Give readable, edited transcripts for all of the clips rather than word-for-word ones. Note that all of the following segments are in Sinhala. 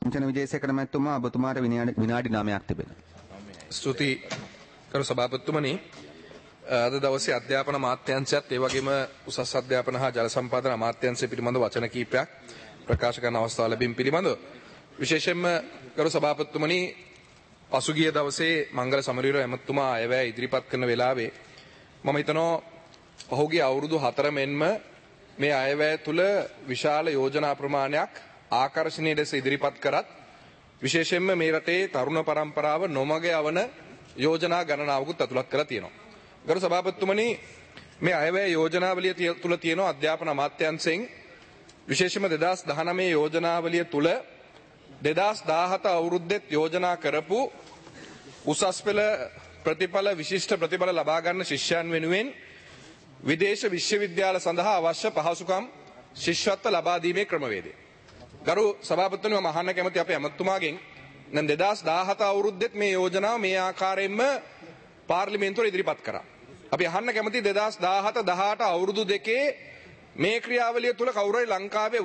චන විජේසේකර මහත්මයා ඔබතුමාට විනාඩි 9ක් තිබෙනවා. ස්තුති කරු සභාපතිතුමනි. අද දවසේ අධ්‍යාපන අමාත්‍යාංශයත් ඒ වගේම උසස් අධ්‍යාපන හා ජල සම්පාදන අමාත්‍යාංශය පිළිබඳව වචන කීපයක් ප්‍රකාශ කරන අවස්ථාව ලැබීම පිළිබඳව විශේෂයෙන්ම කරු සභාපතිතුමනි පසුගිය දවසේ මංගල සමරවීර ඇමතුමා අයවැය ඉදිරිපත් කරන වෙලාවේ මම හිතනවා පහුගිය අවුරුදු 4 මෙන්ම මේ අයවැය තුල විශාල යෝජනා ප්‍රමාණයක් ආකර්ෂණීය ලෙස ඉදිරිපත් කරත් විශේෂයෙන්ම මේ රටේ තරුණ පරම්පරාව නොමග යවන යෝජනා ගණනාවකුත් අතුලත් කරලා තියෙනවා. ගරු සභාපතිතුමනි මේ අයවැය යෝජනාවලිය තුල තියෙන අධ්‍යාපන අමාත්‍යාංශයෙන් විශේෂයෙන්ම 2019 යෝජනාවලිය තුල 2017 අවුරුද්දෙත් යෝජනා කරපු උසස් පෙළ ප්‍රතිඵල විශිෂ්ට ප්‍රතිඵල ලබා ගන්න ශිෂ්‍යයන් වෙනුවෙන් විදේශ විශ්වවිද්‍යාල සඳහා අවශ්‍ය පහසුකම් ශිෂ්‍යත්ව ලබා දීමේ ක්‍රමවේදය. ගරු සභාපතිතුමනි මම අහන්න කැමති අපේ ඇමතුමාගෙන් දැන් 2017 අවුරුද්දෙත් මේ යෝජනාව මේ ආකාරයෙන්ම පාර්ලිමේන්තුවට ඉදිරිපත් කරා. අපි අහන්න කැමති 2017 18 අවුරුදු දෙකේ මේ ක්‍රියාවලිය තුල කවුරු හරි ලංකාවේ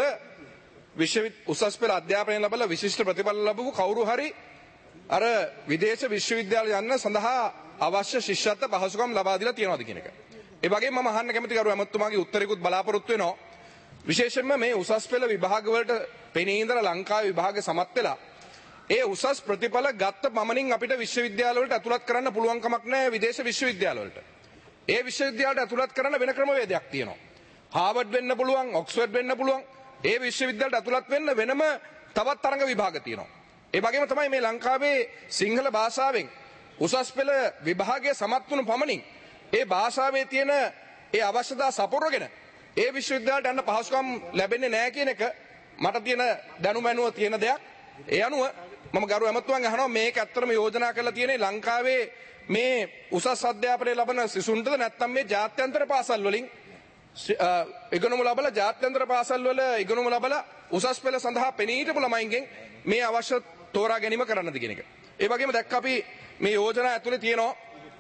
උසස් පෙළ අධ්‍යාපනය ලැබලා විශිෂ්ට ප්‍රතිඵල ලැබපු කවුරු හරි අර විදේශ විශ්වවිද්‍යාල යන්න සඳහා අවශ්‍ය ශිෂ්‍යත්ව පහසුකම් ලබා දීලා තියෙනවද කියන එක. ඒ වගේම මම අහන්න කැමති කරු ඇමතුමාගේ උත්තරයකුත් බලාපොරොත්තු වෙනවා. විශේෂයෙන්ම මේ උසස් පෙළ විභාග වලට පෙනී ඉඳලා ලංකාවේ විභාගේ සමත් වෙලා ඒ උසස් ප්‍රතිඵල ගත්ත පමණින් අපිට විශ්වවිද්‍යාල වලට ඇතුළත් කරන්න පුළුවන් කමක් නැහැ විදේශ විශ්වවිද්‍යාල වලට. ඒ විශ්වවිද්‍යාලට ඇතුළත් කරන්න වෙන ක්‍රමවේදයක් තියෙනවා. හාවර්ඩ් වෙන්න පුළුවන්, ඔක්ස්ෆර්ඩ් වෙන්න පුළුවන්. ඒ විශ්වවිද්‍යාලට ඇතුළත් වෙන්න වෙනම තවත් තරඟ විභාග තියෙනවා. ඒ වගේම තමයි මේ ලංකාවේ සිංහල භාෂාවෙන් උසස් පෙළ විභාගයේ සමත් වුණු පමණින් ඒ භාෂාවේ තියෙන ඒ අවශ්‍යතා සපුරගෙන ඒ විශ්වවිද්‍යාලයට යන්න පහසුකම් ලැබෙන්නේ නැහැ කියන එක මට තියෙන දැනුම ඇනුව තියෙන දෙයක්. ඒ අනුව මම ගරු ඇමතුමන් අහනවා මේක ඇත්තටම යෝජනා කරලා තියෙන්නේ ලංකාවේ මේ උසස් අධ්‍යාපනය ලබන සිසුන්ටද නැත්නම් මේ ජාත්‍යන්තර පාසල් වලින් ඉගෙනුම ලබලා ජාත්‍යන්තර පාසල් වල ඉගෙනුම ලබලා උසස් පෙළ සඳහා පෙනී හිටපු ළමයින්ගෙන් මේ අවශ්‍ය තෝරා ගැනීම කරන්නද කියන එක. ඒ වගේම දැක්ක අපි මේ යෝජනා ඇතුලේ තියෙනවා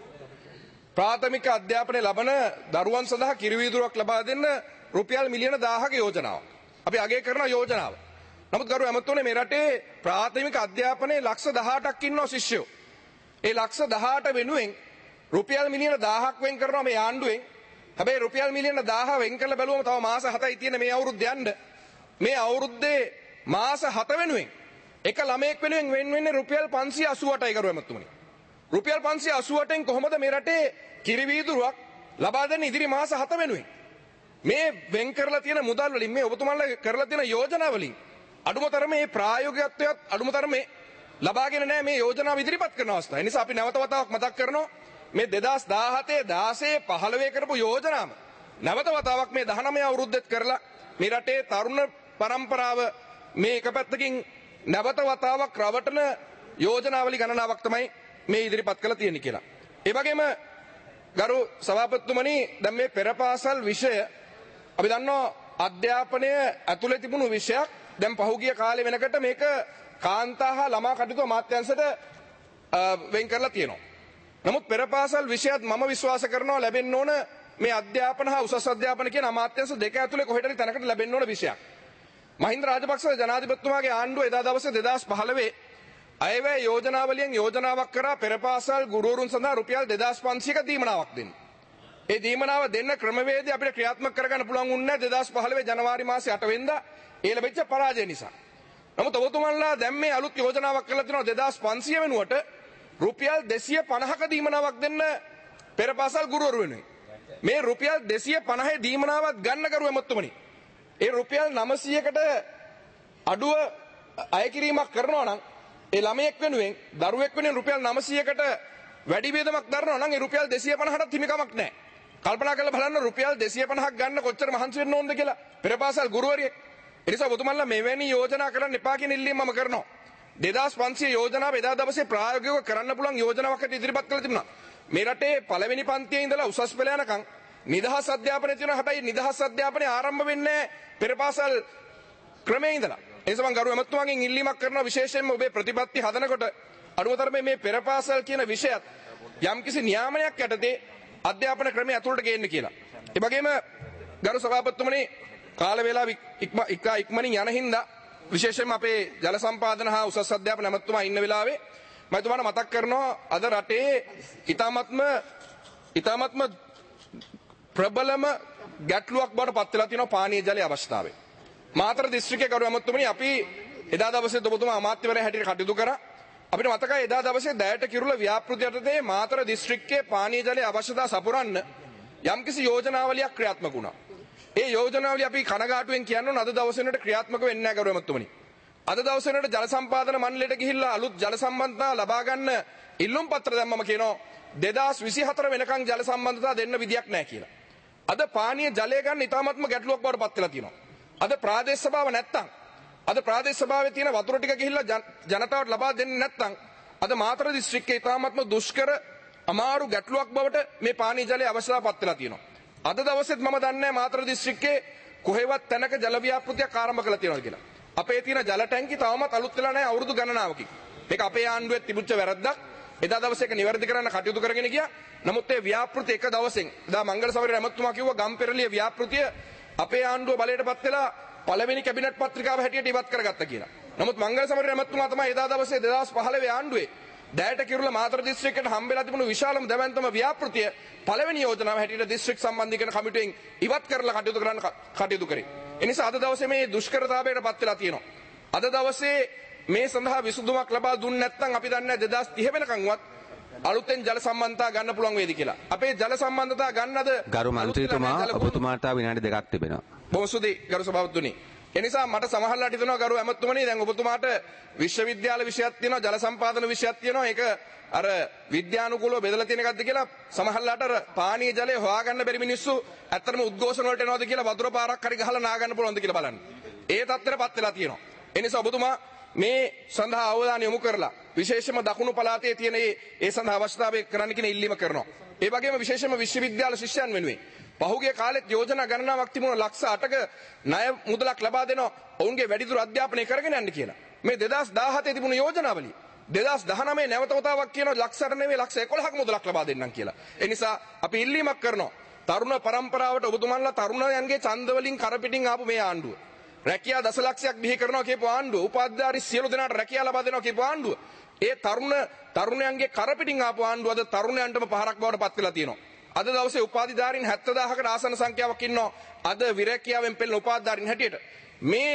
ප්‍රාථමික අධ්‍යාපනය ලබන දරුවන් සඳහා කිරිවීදුරුවක් ලබා දෙන්න රුපියල් මිලියන 1000ක යෝජනාවක්. අපි අගය කරන යෝජනාව. නමුත් ගරු ඇමතුමනි මේ රටේ ප්‍රාථමික අධ්‍යාපනයේ ලක්ෂ 18ක් ඉන්නවා ශිෂ්‍යයෝ. ඒ ලක්ෂ 18 වෙනුවෙන් රුපියල් මිලියන 1000ක් වෙන් කරනවා මේ ආණ්ඩුවෙන්. හැබැයි රුපියල් මිලියන 1000 වෙන් කරලා බැලුවම තව මාස 7යි තියෙන මේ අවුරුද්ද යන්න. මේ අවුරුද්දේ මාස 7 වෙනුවෙන් එක ළමයෙක් වෙනුවෙන් වෙන් වෙන්නේ රුපියල් 588යි ගරු ඇමතුමනි. රුපියල් 588න් කොහොමද මේ රටේ කිරිවීදුරුවක් ලබා දෙන්න ඉදිරි මාස 7 වෙනුවෙන්? මේ වෙන් කරලා තියෙන මුදල් වලින් මේ ඔබතුමාලා කරලා තියෙන යෝජනා වලින් අඩුමතරමේ ප්‍රායෝගිකත්වයක් අඩුමතරමේ ලබාගෙන නැහැ මේ යෝජනාව ඉදිරිපත් කරන අවස්ථාව. ඒ නිසා අපි නැවත වතාවක් මතක් කරනවා මේ 2017 16 15 කරපු යෝජනාව නැවත වතාවක් මේ 19 අවුරුද්දෙත් කරලා මේ රටේ තරුණ පරම්පරාව මේ එක පැත්තකින් නැවත වතාවක් රවටන යෝජනාවලි ගණනාවක් තමයි මේ ඉදිරිපත් කරලා තියෙන්නේ කියලා. ඒ වගේම ගරු සභාපතිතුමනි දැන් මේ පෙරපාසල් විෂය අපි දන්නවා අධ්‍යාපනය ඇතුළේ තිබුණු විෂයක්. දැන් පහුගිය කාලේ වෙනකොට මේක කාන්තා හා ළමා කටයුතු අමාත්‍යාංශයට වෙන් කරලා තියෙනවා. නමුත් පෙරපාසල් විෂයත් මම විශ්වාස කරනවා ලැබෙන්න ඕන මේ අධ්‍යාපන හා උසස් අධ්‍යාපන කියන අමාත්‍යාංශ දෙක ඇතුලේ කොහෙටරි තැනකට ලැබෙන්න ඕන විෂයක්. මහින්ද රාජපක්ෂ ජනාධිපතිතුමාගේ ආණ්ඩුව එදා දවසේ 2015 අයවැය යෝජනාවලියෙන් යෝජනාවක් කරා පෙරපාසල් ගුරුවරුන් සඳහා රුපියල් 2500ක දීමනාවක් දෙන්න. ඒ දීමනාව දෙන්න ක්‍රමවේදය අපිට ක්‍රියාත්මක කරගන්න පුළුවන් වුණේ 2015 ජනවාරි මාසේ 8 වෙනිදා ඒ ලැබිච්ච පරාජය නිසා. නමුත් ඔබතුමන්ලා දැන් මේ අලුත් යෝජනාවක් කරලා තිනවා 2500 වෙනුවට රුපියල් 250ක දීමනාවක් දෙන්න පෙරපාසල් ගුරුවරු වෙනුවෙන්. මේ රුපියල් 250 දීමනාවක් ගන්න කරු එමත්තුමනි. ඒ රුපියල් 900කට අඩුව අය කිරීමක් කරනවා නම් ඒ ළමයෙක් වෙනුවෙන් දරුවෙක් වෙනුවෙන් රුපියල් 900කට වැඩි වේදමක් දරනවා නම් ඒ රුපියල් 250ටත් හිමිකමක් නැහැ. කල්පනා කරලා බලන්න රුපියල් 250ක් ගන්න කොච්චර මහන්සි වෙන්න ඕනද කියලා පෙරපාසල් ගුරුවරියෙක්. ඒ නිසා ඔබතුමන්ලා මෙවැනි යෝජනා කරන්න එපා කියන ඉල්ලීම මම කරනවා. 2500 යෝජනාව එදා දවසේ ප්‍රායෝගිකව කරන්න පුළුවන් යෝජනාවකට ඉදිරිපත් කළ තිබුණා. මේ රටේ පළවෙනි පන්තියේ ඉඳලා උසස් පෙළ යනකම් නිදහස් අධ්‍යාපනය තියෙනවා. හැබැයි නිදහස් අධ්‍යාපනය ආරම්භ වෙන්නේ පෙරපාසල් ක්‍රමයේ ඉඳලා. ඒ නිසා මම ගරු ඇමතුමාගෙන් ඉල්ලීමක් කරනවා විශේෂයෙන්ම ඔබේ ප්‍රතිපත්ති හදනකොට අනුතරමේ මේ පෙරපාසල් කියන විෂයත් යම්කිසි නියාමනයක් යටතේ අධ්‍යාපන ක්‍රමයේ ඇතුළට ගේන්න කියලා. ඒ වගේම ගරු සභාපතිතුමනි කාල වේලාව ඉක්මනින් යන හින්දා විශේෂයෙන්ම අපේ ජල සම්පාදන හා උසස් අධ්‍යාපන ඇමතුමා ඉන්න වෙලාවේ මම එතුමාට මතක් කරනවා අද රටේ ඊ타මත්ම ප්‍රබලම ගැටලුවක් බවට පත් වෙලා තියෙනවා පානීය ජලයේ අවශ්‍යතාවය. මාතර දිස්ත්‍රික්කයේ ගරු ඇමතුමනි අපි එදා දවසේ ඔබතුමා අමාත්‍යවරයා හැටියට කටයුතු කරා. අපිට මතකයි එදා දවසේ දැයට කිරුළ ව්‍යාපෘති යටතේ මාතර දිස්ත්‍රික්කයේ පානීය ජලයේ අවශ්‍යතාව සපුරන්න යම්කිසි යෝජනාවලියක් ක්‍රියාත්මක වුණා. ඒ යෝජනාවලිය අපි කනගාටුවෙන් කියන්න අද දවසේනට ක්‍රියාත්මක වෙන්නේ නැහැ ගරු ඇමතුමනි. අද දවසේනට ජල සම්පාදන මණ්ඩලයට ගිහිල්ලා අලුත් ජල සම්බන්ධතා ලබා ගන්න ඉල්ලුම් පත්‍ර දැම්මම කියනවා 2024 වෙනකන් ජල සම්බන්ධතා දෙන්න විදියක් නැහැ කියලා. අද පානීය ජලය ගන්න ඉතාමත්ම ගැටලුවක් බවට පත් වෙලා තියෙනවා. අද ප්‍රාදේශ සභාව නැත්තම් අද ප්‍රාදේශ සභාවේ තියෙන වතුර ටික ගිහිල්ලා ජනතාවට ලබා දෙන්නේ නැත්තම් අද මාතර දිස්ත්‍රික්කයේ ඉතාමත්ම දුෂ්කර අමාරු ගැටලුවක් බවට මේ පානීය ජලයේ අවශ්‍යතාව පත් වෙලා තියෙනවා. අද දවසේත් මම දන්නේ මාතර දිස්ත්‍රික්කයේ කොහෙවත් තැනක ජල ව්‍යාපෘතියක් ආරම්භ කරලා තියෙනවද කියලා. අපේ තියෙන ජල ටැංකි තවමත් අලුත් වෙලා නැහැ අවුරුදු ගණනාවකින්. මේක අපේ ආණ්ඩුවේ තිබුච්ච වැරද්දක්. එදා දවසේ ඒක නිවැරදි කරන්න කටයුතු කරගෙන ගියා. නමුත් ඒ ව්‍යාපෘතිය එක දවසෙන් එදා මංගල සමරේ ඇමතුමා කිව්වා ගම්පෙරළිය ව්‍යාපෘතිය අපේ ආණ්ඩුව බලයටපත් වෙලා පළවෙනි කැබිනට් පත්‍රිකාව හැටියට ඉවත් කරගත්තා කියලා. නමුත් මංගල සමරේ ඇමතුමා තමයි එදා දවසේ 2015 ආණ්ඩුවේ දැයට කිරුළ මාතර දිස්ත්‍රික්කයට හම්බෙලා තිබුණු විශාලම දැවැන්තම ව්‍යාපෘතිය පළවෙනි යෝජනාව හැටියට දිස්ත්‍රික් සම්බන්ධීකරණ කමිටුවෙන් ඉවත් කරලා කටයුතු කරේ. ඒ නිසා අද දවසේ මේ දුෂ්කරතාවයට පත් වෙලා තියෙනවා. අද දවසේ මේ සඳහා විසඳුමක් ලබා දුන්නේ නැත්නම් අපි දන්නේ 2030 වෙනකන්වත් අලුතෙන් ජල සම්බන්ධතා ගන්න පුළුවන් වේවි කියලා. අපේ ජල සම්බන්ධතා ගන්නද ගරු මන්ත්‍රීතුමා ඔබතුමාට විනාඩි 2ක් තිබෙනවා. බොහොම ස්තුතියි ගරු සභාපතිතුමනි. එනිසා මට සමහරලාට හිතෙනවා ගරු ඇමතුමනි දැන් ඔබතුමාට විශ්වවිද්‍යාල විෂයක් තියෙනවා ජල සම්පාදන විෂයක් තියෙනවා ඒක අර විද්‍යානුකූලව බෙදලා තියෙන එකක්ද කියලා සමහරලාට අර පානීය ජලය හොයාගන්න බැරි මිනිස්සු ඇත්තටම උද්ඝෝෂණ වලට එනවද කියලා වතුර පාරක් හරි ගහලා නාගන්න පුළුවන්ද කියලා බලන්න. ඒ තත්ත්වයටපත් වෙලා තියෙනවා. ඒ නිසා ඔබතුමා මේ සඳහා අවධානය යොමු කරලා විශේෂයෙන්ම දකුණු පළාතේ තියෙන ඒ සඳහා අවශ්‍යතාවය කරන්න කියන ඉල්ලීම කරනවා. ඒ වගේම විශේෂයෙන්ම විශ්වවිද්‍යාල ශිෂ්‍යයන් වෙනුවෙන් පහුගිය කාලෙත් යෝජනා ගණනාවක් තිබුණා ලක්ෂ 8ක ණය මුදලක් ලබා දෙනවා ඔවුන්ගේ වැඩිදුර අධ්‍යාපනය කරගෙන යන්න කියලා. මේ 2017 තිබුණු යෝජනාවලිය 2019 නැවත වතාවක් කියනවා ලක්ෂ 8 නෙවෙයි ලක්ෂ 11ක මුදලක් ලබා දෙන්නම් කියලා. ඒ නිසා අපි ඉල්ලීමක් කරනවා තරුණ පරම්පරාවට ඔබතුමන්ලා තරුණයන්ගේ ඡන්ද වලින් කරපිටින් ආපු මේ ආණ්ඩුව රැකියා දසලක්ෂයක් බිහි කරනවා කියපු ආණ්ඩුව උපාධිධාරී සියලු දෙනාට රැකියා ලබා දෙනවා කියපු ආණ්ඩුව ඒ තරුණයන්ගේ කරපිටින් ආපු ආණ්ඩුව අද තරුණයන්ටම පහරක් බවට පත් වෙලා තියෙනවා. අද දවසේ උපාධිධාරීන් 70000කට ආසන්න සංඛ්‍යාවක් ඉන්නවා අද විරැකියාවෙන් පෙළෙන උපාධිධාරීන් හැටියට. මේ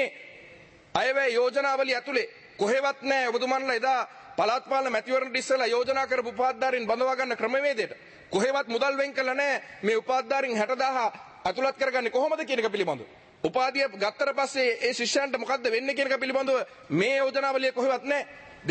අයවැය යෝජනාවලිය ඇතුලේ කොහෙවත් නැහැ ඔබතුමන්ලා එදා පළාත් පාලන මැතිවරණට ඉස්සෙල්ලා යෝජනා කරපු උපාධිධාරීන් බඳවා ගන්න ක්‍රමවේදයට කොහෙවත් මුදල් වෙන් කළා නැහැ. මේ උපාධිධාරීන් 60000 අතුලත් කරගන්නේ කොහොමද කියන එක පිළිබඳව උපාධිය ගත්තට පස්සේ ඒ ශිෂ්‍යයන්ට මොකද්ද වෙන්නේ කියන එක පිළිබඳව මේ යෝජනාවලිය කොහෙවත් නැහැ.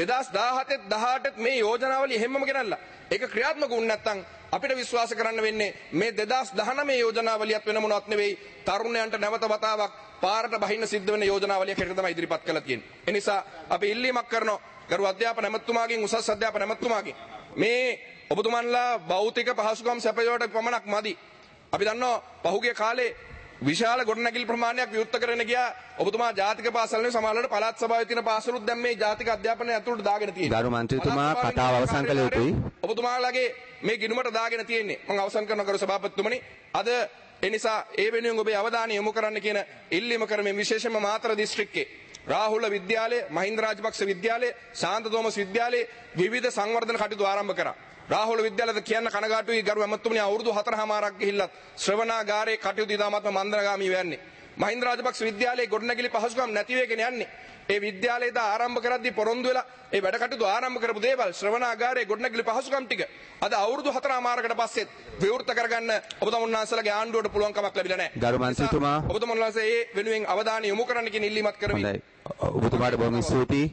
2017 18 මේ යෝජනාවලිය හැමම ගෙනල්ලා ඒක ක්‍රියාත්මක වුණ නැත්නම් අපිට විශ්වාස කරන්න වෙන්නේ මේ 2019 යෝජනාවලියත් වෙන මොනවත් නෙවෙයි තරුණයන්ට නැවත වතාවක් පාරට බහින්න සිද්ධ වෙන යෝජනාවලියක් හැටියට තමයි ඉදිරිපත් කරලා තියෙන්නේ. ඒ නිසා අපි ඉල්ලීමක් කරනවා ගරු අධ්‍යාපන ඇමතුමාගෙන් උසස් අධ්‍යාපන ඇමතුමාගෙන් මේ ඔබතුමන්ලා භෞතික පහසුකම් සැපයුවට පමණක් මදි. අපි දන්නවා පහුගිය කාලේ විශාල ගොඩනැගිලි ප්‍රමාණයක් විවෘත කරගෙන ගියා ඔබතුමා ජාතික පාසල් වල සමහරවල්ලාට පළාත් සභාවේ තියෙන පාසලුත් දැන් මේ ජාතික අධ්‍යාපනය ඇතුළට දාගෙන තියෙනවා. ගරු මන්ත්‍රීතුමා කතාව අවසන් කළ යුතුයි. ඔබතුමාලගේ මේ ගිණුමට දාගෙන තියෙන්නේ. මම අවසන් කරන ගරු සභාපතිතුමනි අද ඒ නිසා ඒ වෙනුවෙන් ඔබේ අවධානය යොමු කරන්න කියන ඉල්ලීම කරමින් විශේෂයෙන්ම මාතර දිස්ත්‍රික්කයේ රාහුල විද්‍යාලය, මහින්ද රාජපක්ෂ විද්‍යාලය, ශාන්ත තෝමස් විද්‍යාලයේ විවිධ සංවර්ධන කටයුතු ආරම්භ කරා. රාහුල විද්‍යාලයට කියන්න කනගාටුයි ගරු ඇමතුමනි අවුරුදු 4මාරක් ගිහිල්ලත් ශ්‍රවණාගාරයේ කටයුතු ඉතාමත්ම මන්දරගාමී වෙන්නේ. මහින්ද රාජපක්ෂ විද්‍යාලයේ ගොඩනැගිලි පහසුකම් නැති වෙගෙන යන්නේ. ඒ විද්‍යාලයේද ආරම්භ කරද්දී පොරොන්දු වෙලා ඒ වැඩ කටයුතු ආරම්භ කරපු දේවල් ශ්‍රවණාගාරයේ ගොඩනැගිලි පහසුකම් ටික අද අවුරුදු 4මාරකට පස්සෙත් විවෘත කරගන්න ඔබතුමන්වහන්සේලාගේ ආණ්ඩුවට පුළුවන් කමක් ලැබිලා නැහැ. ගරු මන්ත්‍රීතුමා ඔබතුමන්වහන්සේ මේ වෙනුවෙන් අවධානය යොමු කරන්න කියන ඉල්ලීමත් කරමින් ඔබතුමාට බොහොම ස්තුතියි.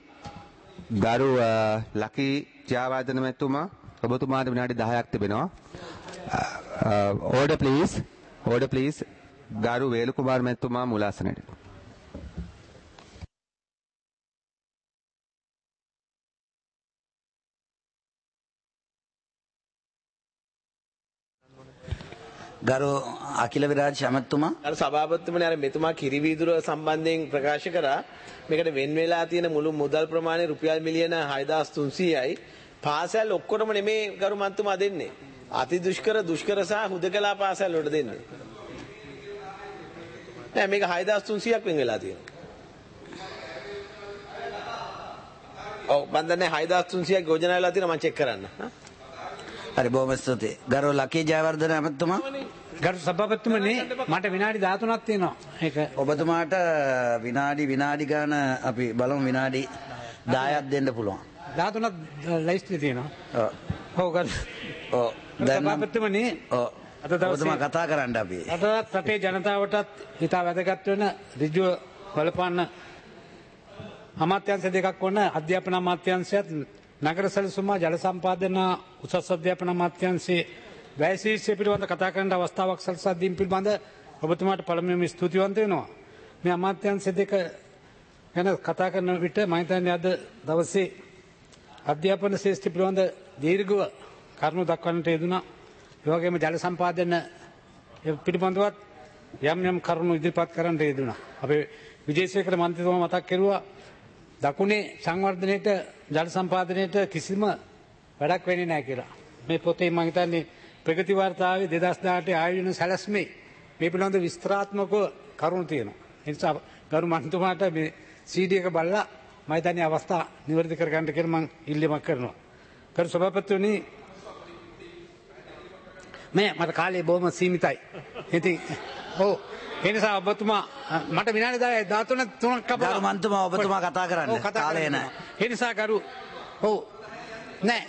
ගරු ලකී ජයවර්ධන මැතිතුමා ඔබතුමාට විනාඩි 10ක් තිබෙනවා. ඕඩර් ප්ලීස් ගරු වේලු කුමාර මැතිතුමා මුලාසනයට. ගරු අකිල විරාජ් ඇමතුමා අර සභාපතිතුමනි අර මෙතුමා කිරිවීදුර සම්බන්ධයෙන් ප්‍රකාශ කරා මේකට වෙන් වෙලා තියෙන මුළු මුදල් ප්‍රමාණය රුපියල් මිලියන 6300යි පාසල් ඔක්කොටම නෙමේ ගරු මන්තුමා දෙන්නේ අති දුෂ්කර සහ හුදකලා පාසල් වලට දෙන්නේ නෑ මේක 6300ක් වෙන් වෙලා තියෙනවා ඔව් මම දන්නේ 6300ක් යෝජනා වෙලා තියෙනවා මම චෙක් කරන්න. හරි බොහොම ස්තුතියි. ගරු ලකී ජයවර්ධන ඇමතුමා. ගරු සභාපතිතුමනි මට විනාඩි 13ක් තියෙනවා. ඒක ඔබතුමාට විනාඩි ගාන අපි බලමු විනාඩි 10ක් දෙන්න පුළුවන්. 13ක් ලයිස්ට් තියෙනවා. ඔව්. ඔව් ගරු. ඔව්. දැන් සභාපතිතුමනි ඔව්. අද දවසේ ඔබතුමා කතා කරන්න අපි. අද රටේ ජනතාවටත් ඉතා වැදගත් වෙන ඍජුව බලපාන අමාත්‍යාංශ දෙකක් වන අධ්‍යාපන අමාත්‍යාංශයත් නගර සැලසුම ජල සම්පාදන උසස් අධ්‍යාපන අමාත්‍යාංශයේ වැය ශීර්ෂය පිළිබඳ කතා කරන්න අවස්ථාවක් සලසා දීම පිළිබඳ ඔබතුමාට පළමුවෙන්ම ස්තුතිවන්ත වෙනවා. මේ අමාත්‍යාංශ දෙක ගැන කතා කරන විට මම හිතන්නේ අද දවසේ අධ්‍යාපන ශාස්ත්‍ර පිළිබඳ දීර්ඝව කරුණු දක්වන්නට යෙදුණා. ඒ වගේම ජල සම්පාදන පිළිබඳවත් යම් කරුණු ඉදිරිපත් කරන්න යෙදුණා. අපේ විජේසේකර මන්ත්‍රීතුමා මතක් කරුවා දකුණේ සංවර්ධනයේට ජල සම්පාදනයේට කිසිම වැඩක් වෙන්නේ නැහැ කියලා. මේ පොතේ මම හිතන්නේ ප්‍රගති වාර්තාවේ 2018 ආයෝජන සැලැස්මේ මේ පිළිබඳ විස්තරාත්මකව කරුණු තියෙනවා. ඒ නිසා ගරු මන්ත්‍රීතුමාට මේ CD එක බලලා මම හිතන්නේ අවස්ථා නිවැරදි කරගන්න කියලා මම ඉල්ලීමක් කරනවා. ගරු සභාපතිතුමනි මේ මට කාලේ බොහොම සීමිතයි. ඉතින් ඔව් ඒ නිසා ඔබතුමා මට විනාඩි 10යි 13ක් කපලා ගරු මන්ත්‍රීතුමා ඔබතුමා කතා කරන්න. කාලය නැහැ. ඒ නිසා ගරු ඔව් නෑ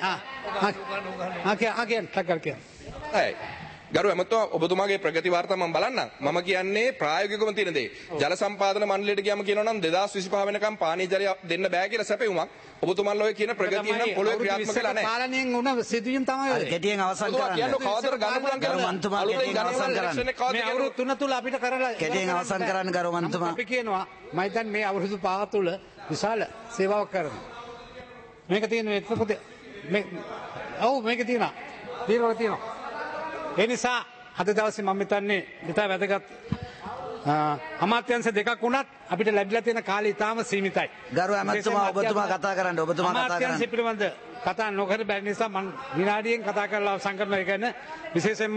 හයි ගරු ඇමතුමා ඔබතුමාගේ ප්‍රගති වාර්තා මම බලන්නම්. මම කියන්නේ ප්‍රායෝගිකවම තියෙන දේ. ජල සම්පාදන මණ්ඩලයට ගියම කියනවා නම් 2025 වෙනකම් පානීය ජලය දෙන්න බෑ කියලා සැපයුමක්. ඔබතුමාලා ඔය කියන ප්‍රගතිය නම් පොළොවේ ක්‍රියාත්මක වෙලා නැහැ. පාලනයෙන් වුණ සිදුවීම් තමයි. කෙටියෙන් අවසන් කරන්න. කවදාද ගන්න පුළුවන් ගරු මන්ත්‍රීතුමා කෙටියෙන් අවසන් කරන්න. මේ අවුරුදු 3 තුල අපිට කරලා කෙටියෙන් අවසන් කරන්න ගරු මන්ත්‍රීතුමා. අපි කියනවා මම හිතන්නේ මේ අවුරුදු 5 තුල විශාල සේවාවක් කරනවා. මේක තියෙන එක්කපොතේ මේ ඔව් මේක තියෙනවා. දීර්ඝව තියෙනවා. ඒ නිසා අද දවසේ මම හිතන්නේ ඉතා වැදගත් අමාත්‍යාංශ දෙකක් වුණත් අපිට ලැබිලා තියෙන කාලය ඉතාම සීමිතයි. ගරු ඇමතුමා ඔබතුමා කතා කරන්න. ඔබතුමා කතා කරන්න. අමාත්‍යාංශ පිළිබඳ කතා නොකර බැරි නිසා මම විනාඩියෙන් කතා කරලා අවසන් කරනවා. ඒ කියන්නේ විශේෂයෙන්ම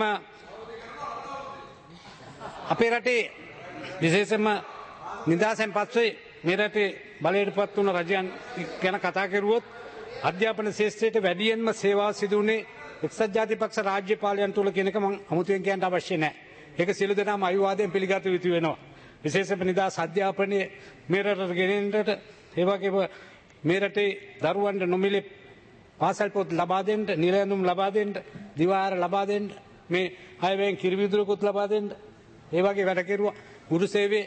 අපේ රටේ විශේෂයෙන්ම නිදහසෙන් පස්සේ මේ රටේ බලයටපත් වුණ රජයන් ගැන කතා කරුවොත් අධ්‍යාපන ශාස්ත්‍රයට වැඩියෙන්ම සේවා සිදු වුණේ එක්සත් ජාතිපක්ෂ රාජ්‍ය පාලයන් තුල කියන එක මම අමුතුවෙන් කියන්න අවශ්‍ය නැහැ. ඒක සියලු දෙනාම අවිවාදයෙන් පිළිගත යුතු වෙනවා. විශේෂයෙන්ම නිදහස් අධ්‍යාපනයේ මේ රටට ගෙනෙන්නට ඒ වගේම මේ රටේ දරුවන්ට නොමිලේ පාසල් පොත් ලබා දෙන්න, නිල ඇඳුම් ලබා දෙන්න, දිවාර ලබා දෙන්න, මේ අයවැයෙන් කිරිවිදුරකුත් ලබා දෙන්න. ඒ වගේ වැඩ කෙරුවා. ගුරු සේවයේ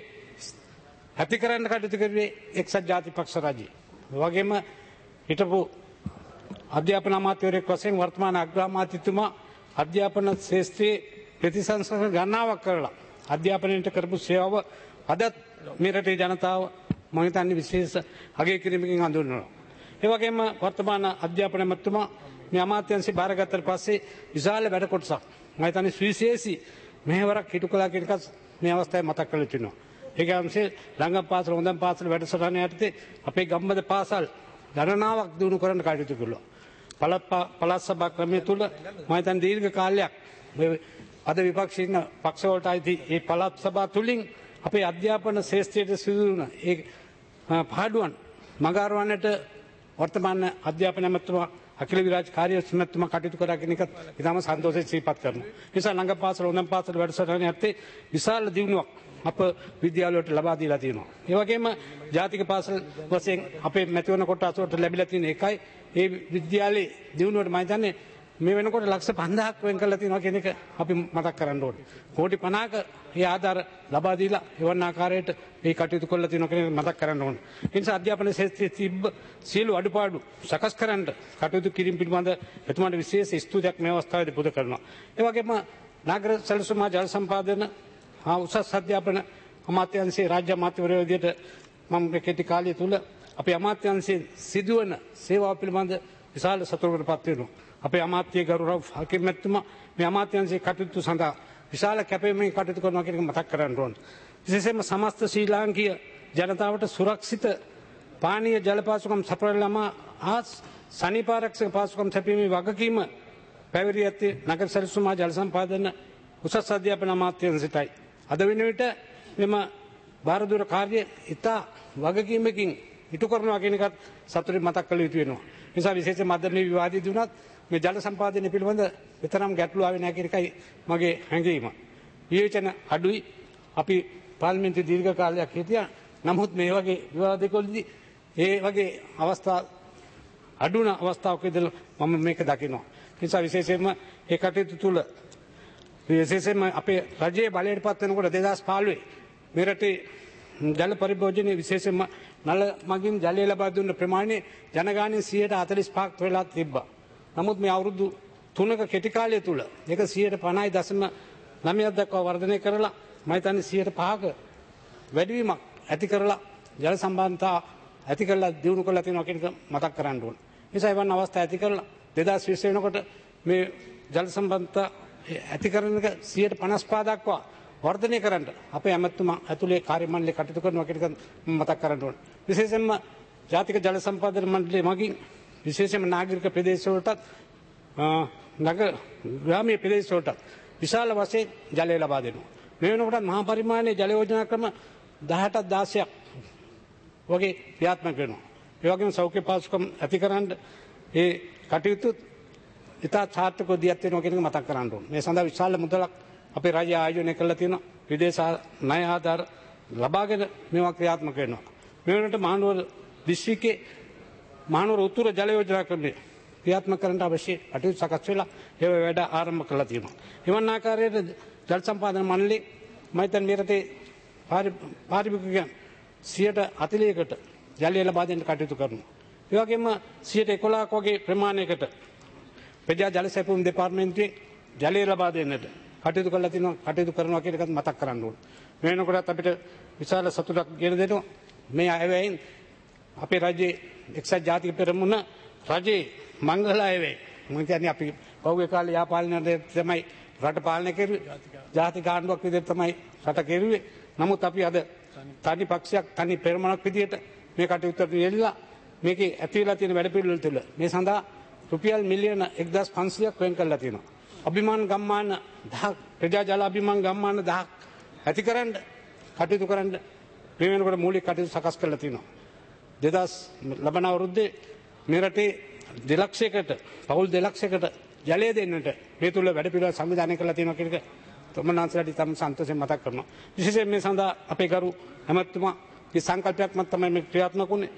ඇති කරන්න කටයුතු කරුවේ එක්සත් ජාතිපක්ෂ රජය. ඒ වගේම හිටපු අධ්‍යාපන අමාත්‍යවරයෙක් වශයෙන් වර්තමාන අග්‍රාමාත්‍යතුමා අධ්‍යාපන ශාස්ත්‍රයේ ප්‍රතිසංස්කරණ ගණනාවක් කරලා අධ්‍යාපනයට කරපු සේවාව අදත් මේ රටේ ජනතාව මම හිතන්නේ විශේෂ අගය කිරීමකින් හඳුන්වනවා. ඒ වගේම වර්තමාන අධ්‍යාපන අමාත්‍යතුමා මේ අමාත්‍යාංශය බාරගත්තට පස්සේ විශාල වැඩ කොටසක් මම හිතන්නේ සුවිශේෂී මෙහෙවරක් හිටු කළා කියන එක මේ අවස්ථාවේ මතක් කරලා තිනවා. ඒක අංශේ ළඟම පාසල හොඳම පාසල වැඩසටහන යටතේ අපේ ගම්බද පාසල් ගණනාවක් දිනු කරන්න කටයුතු කළා. පළාත් සභා ක්‍රමය තුල මම හිතන්නේ දීර්ඝ කාලයක් අද විපක්ෂයේ ඉන්න පක්ෂ වලට අයිති මේ පළාත් සභා තුලින් අපේ අධ්‍යාපන ශාස්ත්‍රයේ සිදු වුණ ඒ පාඩුවන් මගහරවන්නට වර්තමාන අධ්‍යාපන අමාත්‍යතුමා අකිල විරාජ් කාර්යසමිතිතුමා කටයුතු කරා කියන එක ඉතාම සන්තෝෂයෙන් සිහිපත් කරනවා. නිසා ළඟ පාසල හොඳම පාසල වැඩසටහන යත්තේ විශාල දියුණුවක් අප විද්‍යාලවලට ලබා දීලා තියෙනවා. ඒ වගේම ජාතික පාසල් වශයෙන් අපේ මැතිවරණ කොටස වලට ලැබිලා තියෙන එකයි ඒ විද්‍යාලයේ දියුණුවට මම හිතන්නේ මේ වෙනකොට ලක්ෂ 5000ක් වෙන් කරලා තියෙනවා කියන එක අපි මතක් කරන්න ඕනේ. කෝටි 50ක ඒ ආධාර ලබා දීලා එවන් ආකාරයට මේ කටයුතු කරලා තියෙනවා කියන එක මතක් කරන්න ඕනේ. ඒ නිසා අධ්‍යාපන ශාස්ත්‍රයේ තිබ්බ සියලු අඩුපාඩු සකස් කරන්න කටයුතු කිරීම පිළිබඳ එතුමාට විශේෂ ස්තුතියක් මේ අවස්ථාවේදී පුද කරනවා. ඒ වගේම නගර සැලසුම ජල සම්පාදන උසස් අධ්‍යාපන අමාත්‍යාංශයේ රාජ්‍ය අමාත්‍යවරයෝ විදිහට මම කෙටි කාලය තුල අපේ අමාත්‍යාංශයේ සිදුවන සේවාව පිළිබඳ විශාල සතුටකටපත් වෙනවා. අපේ අමාත්‍ය ගරු රවුෆ් හකීම් මැතිතුමා මේ අමාත්‍යාංශයේ කටයුතු සඳහා විශාල කැපවීමකින් කටයුතු කරනවා කියන එක මතක් කරගන්න ඕනේ. විශේෂයෙන්ම සමස්ත ශ්‍රී ලාංකීය ජනතාවට සුරක්ෂිත පානීය ජල පාසුකම් සපයලම සනීපාරක්ෂක පාසුකම් සැපීමේ වගකීම පැවරී ඇත්තේ නගර සැලසුම ජල සම්පාදන උසස් අධ්‍යාපන අමාත්‍යාංශයටයි. අද වෙන විට මෙම භාරදූර කාර්ය ඉතා වගකීමකින් ඉටු කරනවා කියන එකත් සතුටින් මතක් කළ යුතු වෙනවා. ඒ නිසා විශේෂයෙන්ම අද මේ විවාදයේදී වුණත් මේ ජල සම්පාදනය පිළිබඳ විතරම් ගැටලු ආවේ නැහැ කියන එකයි මගේ හැඟීම. විවේචන අඩුයි. අපි පාර්ලිමේන්තුවේ දීර්ඝ කාලයක් හිටියා. නමුත් මේ වගේ විවාදයකදී ඒ වගේ අවස්ථා අඩුන අවස්ථාවකදී මම මේක දකිනවා. ඒ නිසා විශේෂයෙන්ම ඒ කටයුතු තුල විශේෂයෙන්ම අපේ රජයේ බලයට පත් වෙනකොට 2015 මේ රටේ ජල පරිභෝජනයේ විශේෂයෙන්ම නල මගින් ජලය ලබා දුන්න ප්‍රමාණය ජනගහනයෙන් 45% වෙලා තිබ්බා. නමුත් මේ අවුරුදු 3ක කෙටි කාලය තුල ඒක 50.9% දක්වා වර්ධනය කරලා මම හිතන්නේ 5%ක වැඩිවීමක් ඇති කරලා ජල සම්බන්ධතා ඇති කරලා දියුණු කරලා තියෙනවා කියන එක මතක් කරන්න ඕන. ඒ නිසා එවන් අවස්ථා ඇති කරලා 2020 වෙනකොට මේ ජල සම්බන්ධතා ඇති කරන එක 50% දක්වා වර්ධනය කරන්න අපේ ඇමතුමා ඇතුලේ කාර්ය මණ්ඩලය කටයුතු කරනවා කියන එක මතක් කරන්න ඕන. විශේෂයෙන්ම ජාතික ජල සම්පාදන මණ්ඩලය මගින් විශේෂයෙන්ම නාගරික ප්‍රදේශවලටත් නගර ග්‍රාමීය ප්‍රදේශවලට විශාල වශයෙන් ජලය ලබා දෙනවා. මේ වෙනකොටත් මහා පරිමාණයේ ජල යෝජනා ක්‍රම 18ක් 16ක් වගේ ක්‍රියාත්මක වෙනවා. ඒ වගේම සෞඛ්‍ය පාසුකම් ඇතිකරන ඒ කටයුතු ඉතා සාර්ථකව දියත් වෙනවා කියන එක මතක් කරන්න ඕනේ. මේ සඳහා විශාල මුදලක් අපේ රජය ආයෝජනය කරලා තියෙනවා. විදේශ ණය ආධාර ලබාගෙන මේවා ක්‍රියාත්මක වෙනවා. මේ වෙනකොට මහනුවර දිස්ත්‍රික්කයේ මහනුවර උතුර ජල යෝජනා ක්‍රමය ක්‍රියාත්මක කරන්න අවශ්‍ය කටයුතු සකස් වෙලා ඒ වැඩ ආරම්භ කරලා තියෙනවා. එවන් ආකාරයට ජල සම්පාදන මණ්ඩලය මම හිතන්නේ මේ රටේ පාරිභෝගිකයන් 40%කට ජලය ලබා දෙන්න කටයුතු කරනවා. ඒ වගේම 11%ක වගේ ප්‍රමාණයකට ප්‍රජා ජල සැපයුම් දෙපාර්තමේන්තුවේ ජලය ලබා දෙන්නට කටයුතු කරනවා කියන එකත් මතක් කරන්න ඕනේ. මේ වෙනකොටත් අපිට විශාල සතුටක් ගෙන දෙනවා. මේ අයවැයෙන් අපේ රජයේ එක්සත් ජාතික පෙරමුණ රජයේ මංගල අයවැය. මම කියන්නේ අපි පහුගිය කාලේ යාපාලනයේ තමයි රට පාලනය කෙරුවේ. ජාතික ආණ්ඩුවක් විදිහට තමයි රට කෙරුවේ. නමුත් අපි අද තනි පක්ෂයක් තනි පෙරමුණක් විදිහට මේ කටයුත්තට යෙදලා මේකේ ඇති වෙලා තියෙන වැඩ පිළිවෙල තුළ මේ සඳහා රුපියල් මිලියන 1500ක් වෙන් කරලා තියෙනවා. අභිමාන ගම්මාන 10ක් ප්‍රජා ජල අභිමාන ගම්මාන 10ක් ඇතිකරන්න කටයුතු කරන්න මේ වෙනකොට මූලික කටයුතු සකස් කරලා තියෙනවා. 2000 ලබන අවුරුද්දේ මේ රටේ 2 ලක්ෂයකට පවුල් 2 ලක්ෂයකට ජලය දෙන්නට මේ තුල වැඩ පිළිවෙල සංවිධානය කරලා තියෙනවා කියන එක තොමනාන්සලාට තම සන්තෝෂයෙන් මතක් කරනවා. විශේෂයෙන් මේ සඳහා අපේ ගරු ඇමතුමාගේ සංකල්පයක් මත තමයි මේ ක්‍රියාත්මක වුණේ.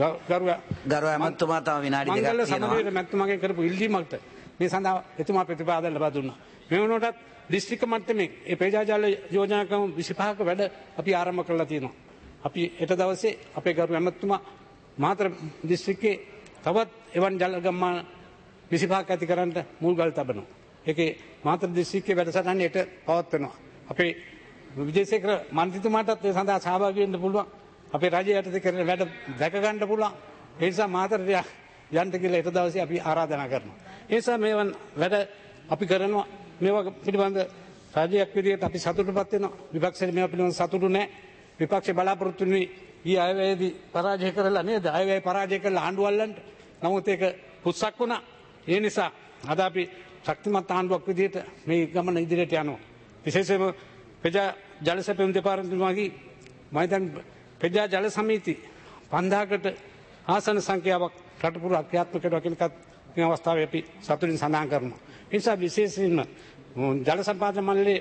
ගරු ඇමතුමා තම විනාඩි දෙකක් මංගල තියෙනවා. සමගිය ඇමතුමාගෙන් කරපු ඉල්ලීමකට මේ සඳහා එතුමා ප්‍රතිපාදන ලබා දුන්නා. මේ වෙනකොටත් දිස්ත්‍රික්ක මට්ටමේ මේ ප්‍රජා ජල යෝජනා ක්‍රම 25ක වැඩ අපි ආරම්භ කරලා තියෙනවා. අපි හෙට දවසේ අපේ ගරු ඇමතුමා මාතර දිස්ත්‍රික්කයේ තවත් එවන් ජල ගම්මාන 25ක් ඇති කරන්න මුල් ගල් තබනවා. ඒකේ මාතර දිස්ත්‍රික්කයේ වැඩසටහනේ හෙට පවත්වනවා. අපේ විජේසේකර මන්ත්‍රීතුමාටත් ඒ සඳහා සහභාගී වෙන්න පුළුවන්. අපේ රජයේ යටතේ කරන වැඩ දැක ගන්න පුළුවන්. ඒ නිසා මාතරට යන්න කියලා හෙට දවසේ අපි ආරාධනා කරනවා. ඒ නිසා මේවන් වැඩ අපි කරනවා. මේවා පිළිබඳ රජයක් විදිහට අපි සතුටුපත් වෙනවා. විපක්ෂයේ මේවා පිළිබඳ සතුටු නැහැ. විපක්ෂේ බලාපොරොත්තු වෙන්නේ ඊ අයවැයේදී පරාජය කරලා නේද? අයවැය පරාජය කරලා ආණ්ඩුව අල්ලන්න. නමුත් ඒක පුස්සක් වුණා. ඒ නිසා අද අපි ශක්තිමත් ආණ්ඩුවක් විදිහට මේ ගමන ඉදිරියට යනවා. විශේෂයෙන්ම ප්‍රජා ජල සැපයුම් දෙපාර්තමේන්තුවගේ මම හිතන්නේ ප්‍රජා ජල සමිති 5000කට ආසන සංඛ්‍යාවක් රට පුරා ක්‍රියාත්මක කරනවා කියන එකත් මේ අවස්ථාවේ අපි සතුටින් සඳහන් කරනවා. ඒ නිසා විශේෂයෙන්ම ජල සම්පාදන මණ්ඩලයේ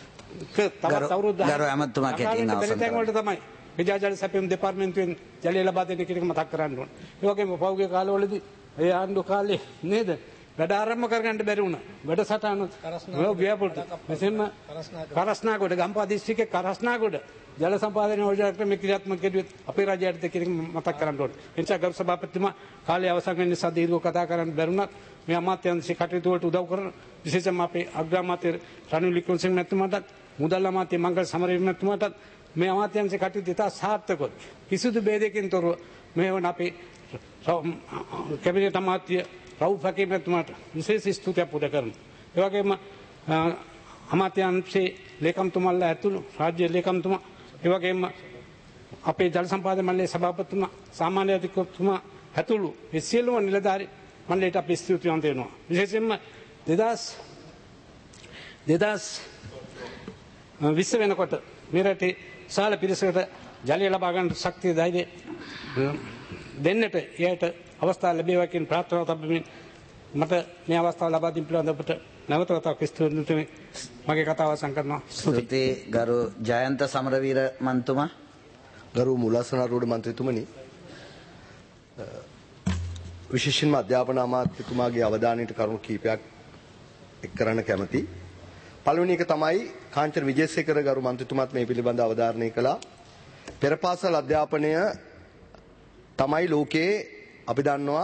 තවත් අවුරුදු 10ක් ගරු ඇමතුමා කෙටියෙන් අවසන් වලට තමයි ප්‍රජා ජල සැපයුම් දෙපාර්තමේන්තුවෙන් ජලය ලබා දෙන්න කියන එක මතක් කරන්න ඕනේ. ඒ වගේම පහුගිය කාලවලදී ඒ ආණ්ඩු කාලේ නේද වැඩ ආරම්භ කරගන්න බැරි වුණා. වැඩසටහන ගියාපොට මෙසේම කරස්නාගොඩ ගම්පහ දිස්ත්‍රික්කයේ කරස්නාගොඩ ජල සම්පාදන යෝජනා ක්‍රම ක්‍රියාත්මක කෙරුවේ අපේ රජයට කියන මතක් කරන්න ඕනේ. ඒ නිසා ගරු සභාපතිතුමා කාලය අවසන් වෙන නිසා දීර්ඝව කතා කරන්න බැරුණත් මේ අමාත්‍යාංශයේ කටයුතු වලට උදව් කරන විශේෂයෙන්ම අපේ අග්‍රාමාත්‍ය රනිල් වික්‍රමසිංහ මැතිතුමාටත් මුදල් අමාත්‍ය මංගල සමරවීර මැතිතුමාටත් මේ අමාත්‍යාංශයේ කටයුතු ඉතා සාර්ථකව කිසිදු ભેදයකින් තොරව මේ වන අපේ කැබිනට් අමාත්‍ය රවුෆ් හකීම් මැතිතුමාට විශේෂ ස්තුතියක් පුද කරනවා. ඒ වගේම අමාත්‍යාංශයේ ලේකම්තුමාලා ඇතුළු රාජ්‍ය ලේකම්තුමා ඒ වගේම අපේ ජල සම්පාදන මණ්ඩලයේ සභාපතිතුමා සාමාන්‍ය අධිකෘතුමා ඇතුළු මේ සියලුම නිලධාරි මණ්ඩලයට අපි ස්තුතිවන්ත වෙනවා. විශේෂයෙන්ම 2020 වෙනකොට මේ රටේ විශාල පිරිසකට ජලය ලබා ගන්න ශක්තිය ධෛර්යය දෙන්නට එයට අවස්ථාව ලැබේවා කියන ප්‍රාර්ථනාව තබමින් මට මේ අවස්ථාව ලබා දීම පිළිබඳව අපට නැවත වතාවක් ස්තුතියි මගේ කතාව අවසන් කරනවා. ස්තුතියි ගරු ජයන්ත සමරවීර මන්තුමා. ගරු මුලසනාරූඪ මන්ත්‍රීතුමනි, විශේෂයෙන්ම අධ්‍යාපන අමාත්‍යතුමාගේ අවධානයට කරුණු කීපයක් එක් කරන්න කැමැති. පළවෙනි එක තමයි කාංචන විජේසේකර ගරු මන්ත්‍රීතුමාත් මේ පිළිබඳව අවධාරණය කළා. පෙර පාසල් අධ්‍යාපනය තමයි ලෝකයේ අපි දන්නවා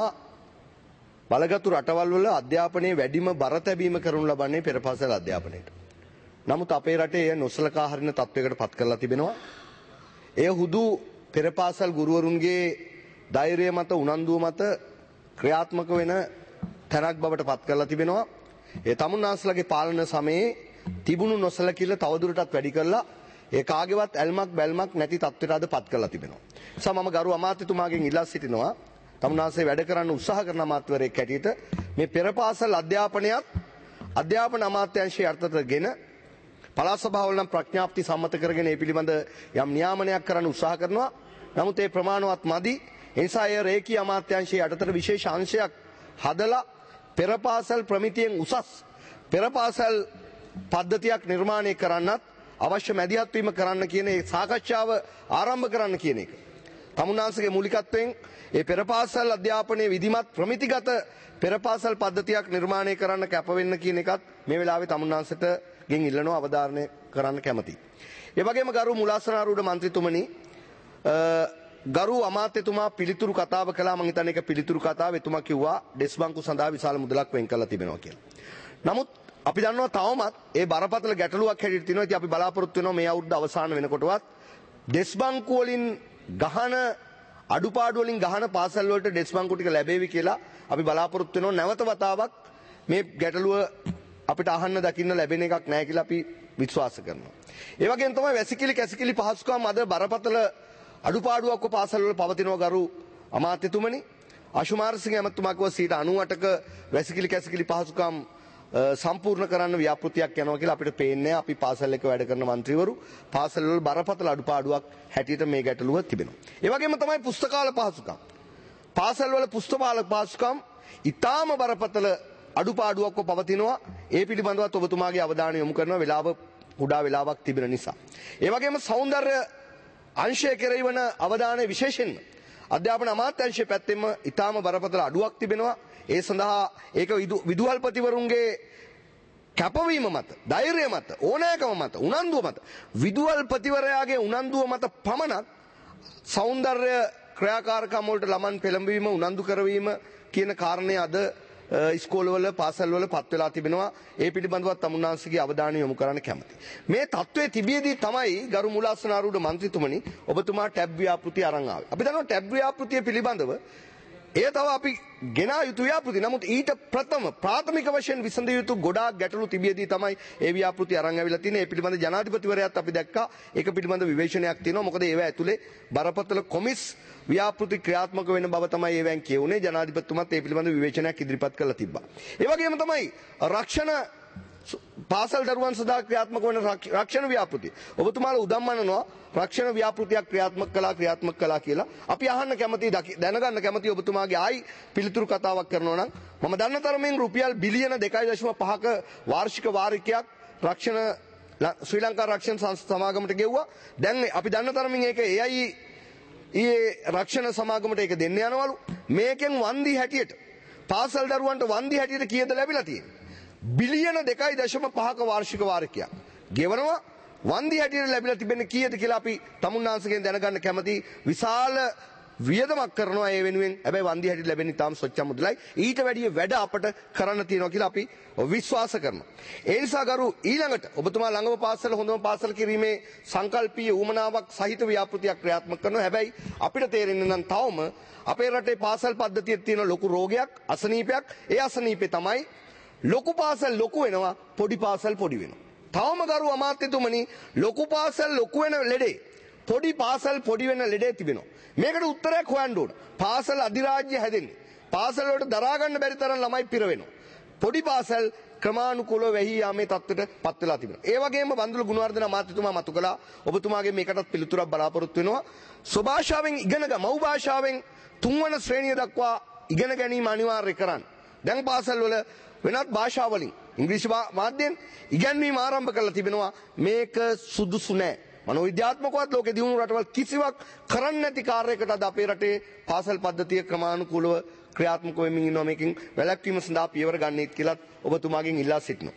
බලගතු රටවල් වල අධ්‍යාපනයේ වැඩිම බර තැබීම කරනු ලබන්නේ පෙර පාසල් අධ්‍යාපනයට. නමුත් අපේ රටේ එය නොසලකා හරින තත්වයකට පත් කරලා තිබෙනවා. එය හුදු පෙර පාසල් ගුරුවරුන්ගේ ධෛර්යය මත උනන්දුව මත ක්‍රියාත්මක වෙන තැනක් බවට පත් කරලා තිබෙනවා. ඒ තමුන්නාන්සලාගේ පාලන සමයේ තිබුණු නොසලකිල්ල තවදුරටත් වැඩි කරලා ඒ කාගේවත් ඇල්මක් බැල්මක් නැති තත්ත්වයට අද පත් කරලා තිබෙනවා. නිසා මම ගරු අමාත්‍යතුමාගෙන් ඉල්ලා සිටිනවා තමුන්නාන්සේ වැඩ කරන්න උත්සාහ කරන අමාත්‍යවරයෙක් හැටියට මේ පෙර පාසල් අධ්‍යාපනයත් අධ්‍යාපන අමාත්‍යාංශයේ යටතටගෙන පළාත් සභාවල නම් ප්‍රඥාප්ති සම්මත කරගෙන ඒ පිළිබඳ යම් නියාමනයක් කරන්න උත්සාහ කරනවා. නමුත් ඒ ප්‍රමාණවත් මදි. ඒ නිසා ඒ රේකී අමාත්‍යාංශයේ යටතට විශේෂ අංශයක් හදලා පෙර පාසල් ප්‍රමිතියෙන් උසස් පෙර පාසල් පද්ධතියක් නිර්මාණය කරන්නත් අවශ්‍ය මැදිහත් වීම කරන්න කියන ඒ සාකච්ඡාව ආරම්භ කරන්න කියන එක. තමුන්නාන්සේගේ මූලිකත්වයෙන් ඒ පෙර පාසල් අධ්‍යාපනයේ විධිමත් ප්‍රමිතිගත පෙර පාසල් පද්ධතියක් නිර්මාණය කරන්න කැප වෙන්න කියන එකත් මේ වෙලාවේ තමුන්නාන්සේට ගෙන් ඉල්ලනවා අවධාරණය කරන්න කැමතියි. ඒ වගේම ගරු මුලසනාරූඪ මන්ත්‍රීතුමනි, ගරු අමාත්‍යතුමා පිළිතුරු කතාව කළා. මම හිතන්නේ ඒක පිළිතුරු කතාව. එතුමා කිව්වා ඩෙස් බංකු සඳහා විශාල මුදලක් වෙන් කරලා තිබෙනවා කියලා. නමුත් අපි දන්නවා තවමත් ඒ බරපතල ගැටලුවක් හැටියට තියෙනවා. ඉතින් අපි බලාපොරොත්තු වෙනවා මේ අවුරුද්ද අවසාන වෙනකොටවත් ඩෙස් බංකු වලින් ගහන අඩුපාඩු වලින් ගහන පාසල් වලට ඩෙස් බංකු ටික ලැබෙවි කියලා අපි බලාපොරොත්තු වෙනවා. නැවත වතාවක් මේ ගැටලුව අපිට අහන්න දකින්න ලැබෙන එකක් නැහැ කියලා අපි විශ්වාස කරනවා. ඒ වගේම තමයි වැසිකිලි කැසිකිලි පහසුකම් අද බරපතල අඩුපාඩුවක් පාසල් වල පවතිනවා. ගරු අමාත්‍යතුමනි, අශුමාරසිංහ ඇමතුමා කිව්වා 98%ක වැසිකිලි කැසිකිලි පහසුකම් සම්පූර්ණ කරන්න ව්‍යාපෘතියක් යනවා කියලා. අපිට පේන්නේ අපි පාසල් එක වැඩ කරන മന്ത്രിවරු පාසල් වල බරපතල අඩුපාඩුවක් හැටියට මේ ගැටලුව තිබෙනවා. ඒ වගේම තමයි පුස්තකාල පහසුකම්. පාසල් වල පුස්තකාල පහසුකම් ඊටාම බරපතල අඩුපාඩුවක්ව පවතිනවා. ඒ පිළිබඳවත් ඔබතුමාගේ අවධානය යොමු කරන වෙලාව කුඩා වෙලාවක් තිබෙන නිසා. ඒ වගේම සෞන්දර්ය අංශය කෙරෙහි වන අවධානය විශේෂයෙන්ම අධ්‍යාපන අමාත්‍යාංශයේ පැත්තෙන්ම ඊටාම බරපතල අඩුවක් තිබෙනවා. ඒ සඳහා ඒක විදුහල්පතිවරුන්ගේ කැපවීම මත, ධෛර්යය මත, ඕනෑකම මත, උනන්දුව මත, විදුහල්පතිවරයාගේ උනන්දුව මත පමණක් සෞන්දර්ය ක්‍රියාකාරකම් වලට ළමන් පෙළඹවීම, උනන්දු කරවීම කියන කාරණේ අද ඉස්කෝලවල පාසල්වල පත් වෙලා තිබෙනවා. ඒ පිළිබඳවත් තමුන්නාන්සේගේ අවධානය යොමු කරන්න කැමතියි. මේ තත්ත්වයේ තිබියදී තමයි ගරු මුලසනාරූඪ මන්ත්‍රීතුමනි ඔබතුමා ටැබ් ව්‍යාපෘතිය අරන් ආවේ. අපි දන්නවා ටැබ් ව්‍යාපෘතිය පිළිබඳව ඒ තව අපි ගෙනා යුතු ව්‍යාපෘති. නමුත් ඊට ප්‍රථම ප්‍රාථමික වශයෙන් විසඳ යුතු ගොඩාක් ගැටලු තිබියදී තමයි ඒ ව්‍යාපෘතිය අරන් ආවිලා තියෙන්නේ. ඒ පිළිබඳ ජනාධිපතිවරයාත් අපි දැක්කා. ඒක පිළිබඳ විවේචනයක් තියෙනවා. මොකද ඒව ඇතුලේ බරපතල කොමිස් ව්‍යාපෘති ක්‍රියාත්මක වෙන බව තමයි ඒවෙන් කියුනේ. ජනාධිපතිතුමත් ඒ පිළිබඳ විවේචනයක් ඉදිරිපත් කරලා තිබ්බා. ඒ වගේම තමයි රක්ෂණ පාසල් දරුවන් සඳහා ක්‍රියාත්මක වන රක්ෂණ ව්‍යාපෘතිය. ඔබතුමාලා උදම්මනනවා රක්ෂණ ව්‍යාපෘතියක් ක්‍රියාත්මක කළා කියලා. අපි අහන්න කැමතියි, දැනගන්න කැමතියි ඔබතුමාගේ ආයි පිළිතුරු කතාවක් කරනවා නම් මම දන්න තරමින් රුපියල් බිලියන 2.5ක වාර්ෂික වාරිකයක් රක්ෂණ ශ්‍රී ලංකා රක්ෂණ සමාගමට ගෙව්වා. දැන් අපි දන්න තරමින් ඒක එයි රක්ෂණ සමාගමට ඒක දෙන්න යනවලු. මේකෙන් වන්දි හැටියට පාසල් දරුවන්ට වන්දි හැටියට කීයද ලැබිලා තියෙන්නේ? බිලියන 2.5ක වාර්ෂික වාරිකයක් ගෙවනවා. වන්දි හැටියට ලැබිලා තිබෙන්නේ කීයද කියලා අපි තමුන්නාන්සේගෙන් දැනගන්න කැමති. විශාල වියදමක් කරනවා ඒ වෙනුවෙන්. හැබැයි වන්දි හැටියට ලැබෙන්නේ තාම සොච්චම් මුදලයි. ඊට වැඩිය වැඩ අපට කරන්න තියෙනවා කියලා අපි විශ්වාස කරනවා. ඒ නිසා ගරු ඊළඟට ඔබතුමා ළඟම පාසල හොඳම පාසල කිරීමේ සංකල්පීය උවමනාවක් සහිත ව්‍යාපෘතියක් ක්‍රියාත්මක කරනවා. හැබැයි අපිට තේරෙන්නේ නම් තවම අපේ රටේ පාසල් පද්ධතියේ තියෙන ලොකු රෝගයක්, අසනීපයක්. ඒ අසනීපේ තමයි ලොකු පාසල් ලොකු වෙනවා, පොඩි පාසල් පොඩි වෙනවා. තවම ගරු අමාත්‍යතුමනි, ලොකු පාසල් ලොකු වෙන ලෙඩේ, පොඩි පාසල් පොඩි වෙන ලෙඩේ තිබෙනවා. මේකට උත්තරයක් හොයන්න ඕන. පාසල් අධිරාජ්‍ය හැදෙන්නේ. පාසල් වලට දරා ගන්න බැරි තරම් ළමයි පිර වෙනවා. පොඩි පාසල් ක්‍රමානුකූලව වැහි යාමේ තත්ත්වයට පත් වෙලා තිබෙනවා. ඒ වගේම බන්දුල ගුණවර්ධන අමාත්‍යතුමා මතු කළා. ඔබතුමාගේ මේකටත් පිළිතුරක් බලාපොරොත්තු වෙනවා. ස්වභාෂාවෙන් ඉගෙන ගන්න, මව් භාෂාවෙන් තුන්වන ශ්‍රේණිය දක්වා ඉගෙන ගැනීම අනිවාර්ය කරන්න. දැන් පාසල් වල වෙනත් භාෂා වලින් ඉංග්‍රීසි මාධ්‍යයෙන් ඉගැන්වීම ආරම්භ කරලා තිබෙනවා. මේක සුදුසු නෑ. මනෝවිද්‍යාත්මකවත් ලෝකෙ දියුණු රටවල් කිසිවක් කරන්නේ නැති කාර්යයකට අද අපේ රටේ පාසල් පද්ධතිය ක්‍රමානුකූලව ක්‍රියාත්මක වෙමින් ඉන්නවා. මේකෙන් වැළැක්වීම සඳහා පියවර ගන්නේත් කියලා ඔබතුමාගෙන් ඉල්ලා සිටිනවා.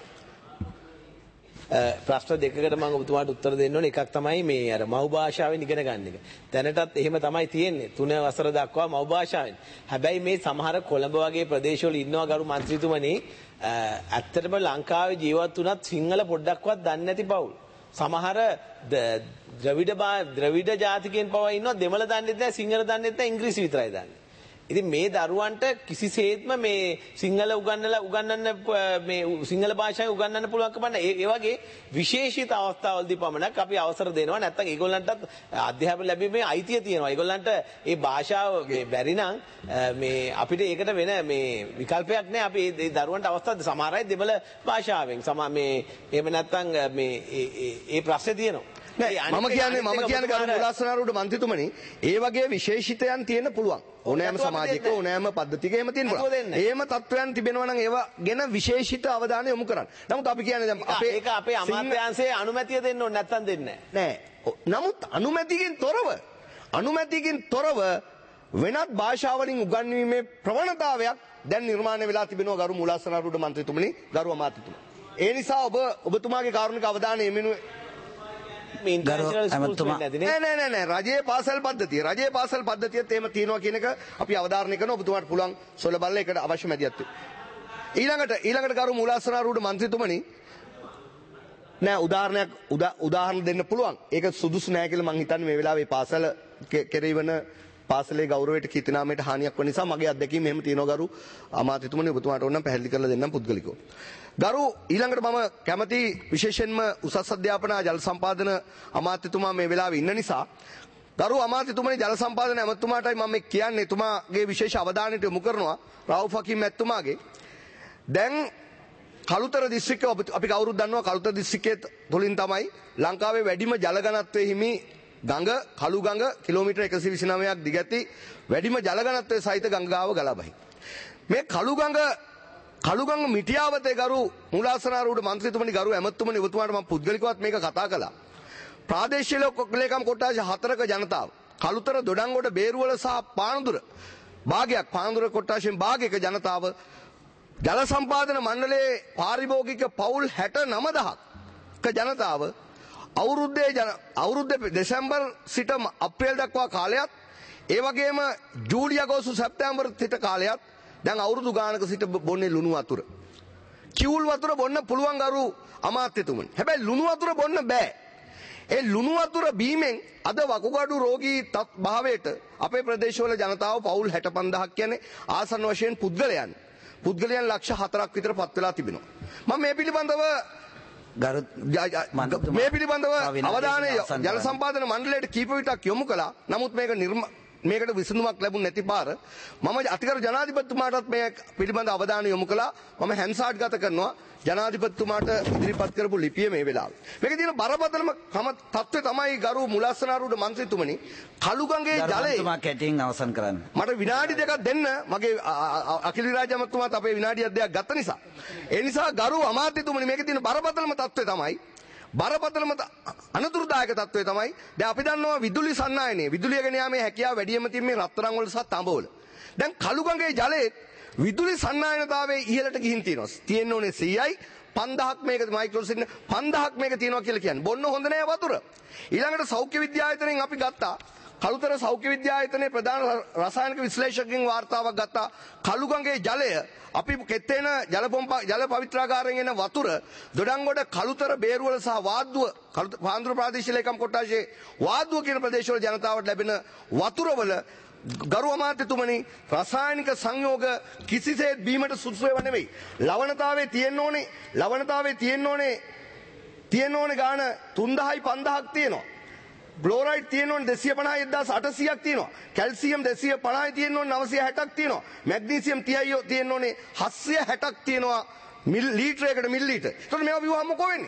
ප්‍රශ්න දෙකකට මම ඔබතුමාට උත්තර දෙන්න ඕනේ. එකක් තමයි මේ අර මව් භාෂාවෙන් ඉගෙන ගන්න එක. දැනටත් එහෙම තමයි තියෙන්නේ. 3 වසර දක්වා මව් භාෂාවෙන්. හැබැයි මේ සමහර කොළඹ වගේ ප්‍රදේශවල ඉන්නවා ගරු මන්ත්‍රීතුමනි ඇත්තටම ලංකාවේ ජීවත් වුණත් සිංහල පොඩ්ඩක්වත් දන්නේ නැති පවුල්. සමහර ද්‍රවිඩ ජාතිකයන් පවා ඉන්නවා දෙමළ දන්නෙත් නැහැ සිංහල දන්නෙත් නැහැ ඉංග්‍රීසි විතරයි දන්නේ. ඉතින් මේ දරුවන්ට කිසිසේත්ම මේ සිංහල උගන්වන්න මේ සිංහල භාෂාව උගන්වන්න පුළුවන්කම නැහැ. ඒ වගේ විශේෂිත අවස්ථාවලදී පමණක් අපි අවසර දෙනවා. නැත්නම් ඒගොල්ලන්ටත් අධ්‍යාපන ලැබීමේ අයිතිය තියෙනවා. ඒගොල්ලන්ට මේ භාෂාව බැරි නම් මේ අපිට ඒකට වෙන මේ විකල්පයක් නැහැ. අපි මේ දරුවන්ට අවස්ථා සමහර අය දෙමළ භාෂාවෙන් මේ එහෙම නැත්නම් මේ ඒ ප්‍රශ්නේ තියෙනවා. මම කියන්නේ ගරු මුලාසනාරුට මන්ත්‍රීතුමනි ඒ වගේ විශේෂිතයන් තියෙන්න පුළුවන්. ඕනෑම සමාජයක ඕනෑම පද්ධතියක එහෙම තියෙන්න පුළුවන්. එහෙම තත්ත්වයන් තිබෙනවා නම් ඒවා ගැන විශේෂිත අවධානය යොමු කරන්න. නමුත් අපි කියන්නේ දැන් අපේ අමාත්‍යාංශයේ අනුමැතිය දෙන්න ඕනේ නැත්නම් දෙන්නේ නැහැ. නමුත් අනුමැතියකින් තොරව වෙනත් භාෂාවලින් උගන්වීමේ ප්‍රවණතාවයක් දැන් නිර්මාණය වෙලා තිබෙනවා ගරු මුලාසනාරුට මන්ත්‍රීතුමනි ගරු අමාත්‍යතුමනි. ඒ නිසා ඔබතුමාගේ කාරුණික අවධානය යොමු නෑ රජයේ පාසල් පද්ධතියත් එහෙම තියෙනවා කියන එක අපි අවධාරණය කරනවා. ඔබතුමාට පුළුවන් සොල බලලා ඒකට අවශ්‍ය මැදිහත් ඊළඟට ගරු මුලාසනාරුට මන්ත්‍රීතුමනි නෑ උදාහරණ දෙන්න පුළුවන්. ඒක සුදුසු නෑ කියලා මං හිතන්නේ මේ වෙලාවේ පාසල කෙරෙහිවන පාසලේ ගෞරවයට කීර්තිනාමයට හානියක් වන නිසා මගේ අත්දැකීම එහෙම තියෙනවා ගරු අමාත්‍යතුමනි. ඔබතුමාට ඕනම් පැහැදිලි කරලා දෙන්නම් පුද්ගලිකව. ගරු ඊළඟට මම කැමති විශේෂයෙන්ම උසස් අධ්‍යාපන ජල සම්පාදන අමාත්‍යතුමා මේ වෙලාවේ ඉන්න නිසා ගරු අමාත්‍යතුමනි ජල සම්පාදන ඇමතුමාටයි මම කියන්නේ එතුමාගේ විශේෂ අවධානයට යොමු කරනවා රවුෆ් හකීම් ඇතුමාගේ. දැන් කළුතර දිස්ත්‍රික්කය අපි කවුරුත් දන්නවා කළුතර දිස්ත්‍රික්කයේ තුලින් තමයි ලංකාවේ වැඩිම ජල ඝනත්වයේ හිමි ගඟ කළු ගඟ කිලෝමීටර් 129ක් දිග ඇති වැඩිම ජල ඝනත්වයේ සහිත ගංගාව ගලා බහි. මේ කළු ගඟ මිටියාවතේ ගරු මුලාසනාරුට මන්ත්‍රීතුමනි ගරු ඇමතුමනි ඔබතුමාට මම පුද්ගලිකවත් මේක කතා කළා. ප්‍රාදේශීය ලේකම් කොට්ටාශ 4ක ජනතාව කළුතර දොඩංගොඩ බේරුවල සහ පානදුර කොට්ටාශයෙන් භාගයක ජනතාව ජල සම්පාදන මණ්ඩලයේ පාරිභෝගික පවුල් 69000ක ජනතාව අවුරුද්දේ දෙසැම්බර් සිට අප්‍රේල් දක්වා කාලයත් ඒ වගේම ජූලි අගෝස්තු සැප්තැම්බර් සිට කාලයත් දැන් අවුරුදු ගානක සිට බොන්නේ ලුණු වතුර. කිවුල් වතුර බොන්න පුළුවන් ගරු අමාත්‍යතුමනි. හැබැයි ලුණු වතුර බොන්න බෑ. ඒ ලුණු වතුර බීමෙන් අද වකුගඩු රෝගී භාවයට අපේ ප්‍රදේශවල ජනතාව පවුල් 65000ක් කියන්නේ ආසන්න වශයෙන් පුද්ගලයන් ලක්ෂ 4ක් විතර පත් වෙලා තිබෙනවා. මම මේ පිළිබඳව අවධානය ජල සම්පාදන මණ්ඩලයට කීප විටක් යොමු කළා. නමුත් මේකට විසඳුමක් ලැබුණ නැති පාර මම අතිගරු ජනාධිපතිතුමාටත් මේ පිළිබඳ අවධානය යොමු කළා. මම හැන්සාට් ගත කරනවා ජනාධිපතිතුමාට ඉදිරිපත් කරපු ලිපිය මේ වෙලාවේ. මේකේ තියෙන බරපතලම තත්ත්වය තමයි ගරු මුලාසනාරුට මන්ත්‍රීතුමනි කළුගඟේ ජලය කැටින් අවසන් කරන්න. මට විනාඩි දෙකක් දෙන්න. මගේ අකිල විරාජ අමාත්‍යතුමාත් අපේ විනාඩියක් දෙකක් ගත්ත නිසා. ඒ නිසා ගරු අමාත්‍යතුමනි මේකේ තියෙන බරපතලම තත්ත්වය තමයි අනතුරුදායක තත්ත්වය තමයි දැන් අපි දන්නවා විදුලි සන්නායනයේ විදුලිය ගෙන යාමේ හැකියාව වැඩිම තියෙන මේ රත්තරන් වල සහ තඹවල. දැන් කළුගඟේ ජලයේ විදුලි සන්නායනතාවයේ ඉහළට ගිහින් තියෙනවා. තියෙන්න ඕනේ 100යි 5000ක් මේක මයික්‍රෝසින් 5000ක් මේක තියෙනවා කියලා කියන්නේ. බොන්න හොඳ නෑ වතුර. ඊළඟට සෞඛ්‍ය විද්‍යායතනයෙන් අපි ගත්තා කළුතර සෞඛ්‍ය විද්‍යායතනයේ ප්‍රධාන රසායනික විශ්ලේෂකකින් වාර්තාවක් ගත්තා කළුගඟේ ජලය අපි කෙත්තේන ජල පවිත්‍රාගාරයෙන් එන වතුර දොඩංගොඩ කළුතර බේරුවල සහ වාද්දුව පාන්දුර ප්‍රාදේශීය ලේකම් කොට්ටාශයේ වාද්දුව කියන ප්‍රදේශවල ජනතාවට ලැබෙන වතුරවල ගරු අමාත්‍යතුමනි රසායනික සංයෝග කිසිසේත් බීමට සුදුසු ඒවා නෙවෙයි. ලවණතාවයේ තියෙන්න ඕනේ ගාන 3000යි 5000ක් තියෙනවා. බ්ලෝරයිඩ් තියෙන්න ඕනේ 250යි 1800ක් තියෙනවා. කැල්සියම් 250යි තියෙන්න ඕනේ 960ක් තියෙනවා. මැග්නීසියම් තියෙන්න ඕනේ 760ක් තියෙනවා ලීටරයකට මිලිලීටර්. ඒතකොට මේවා විවහම කො වෙන්නේ?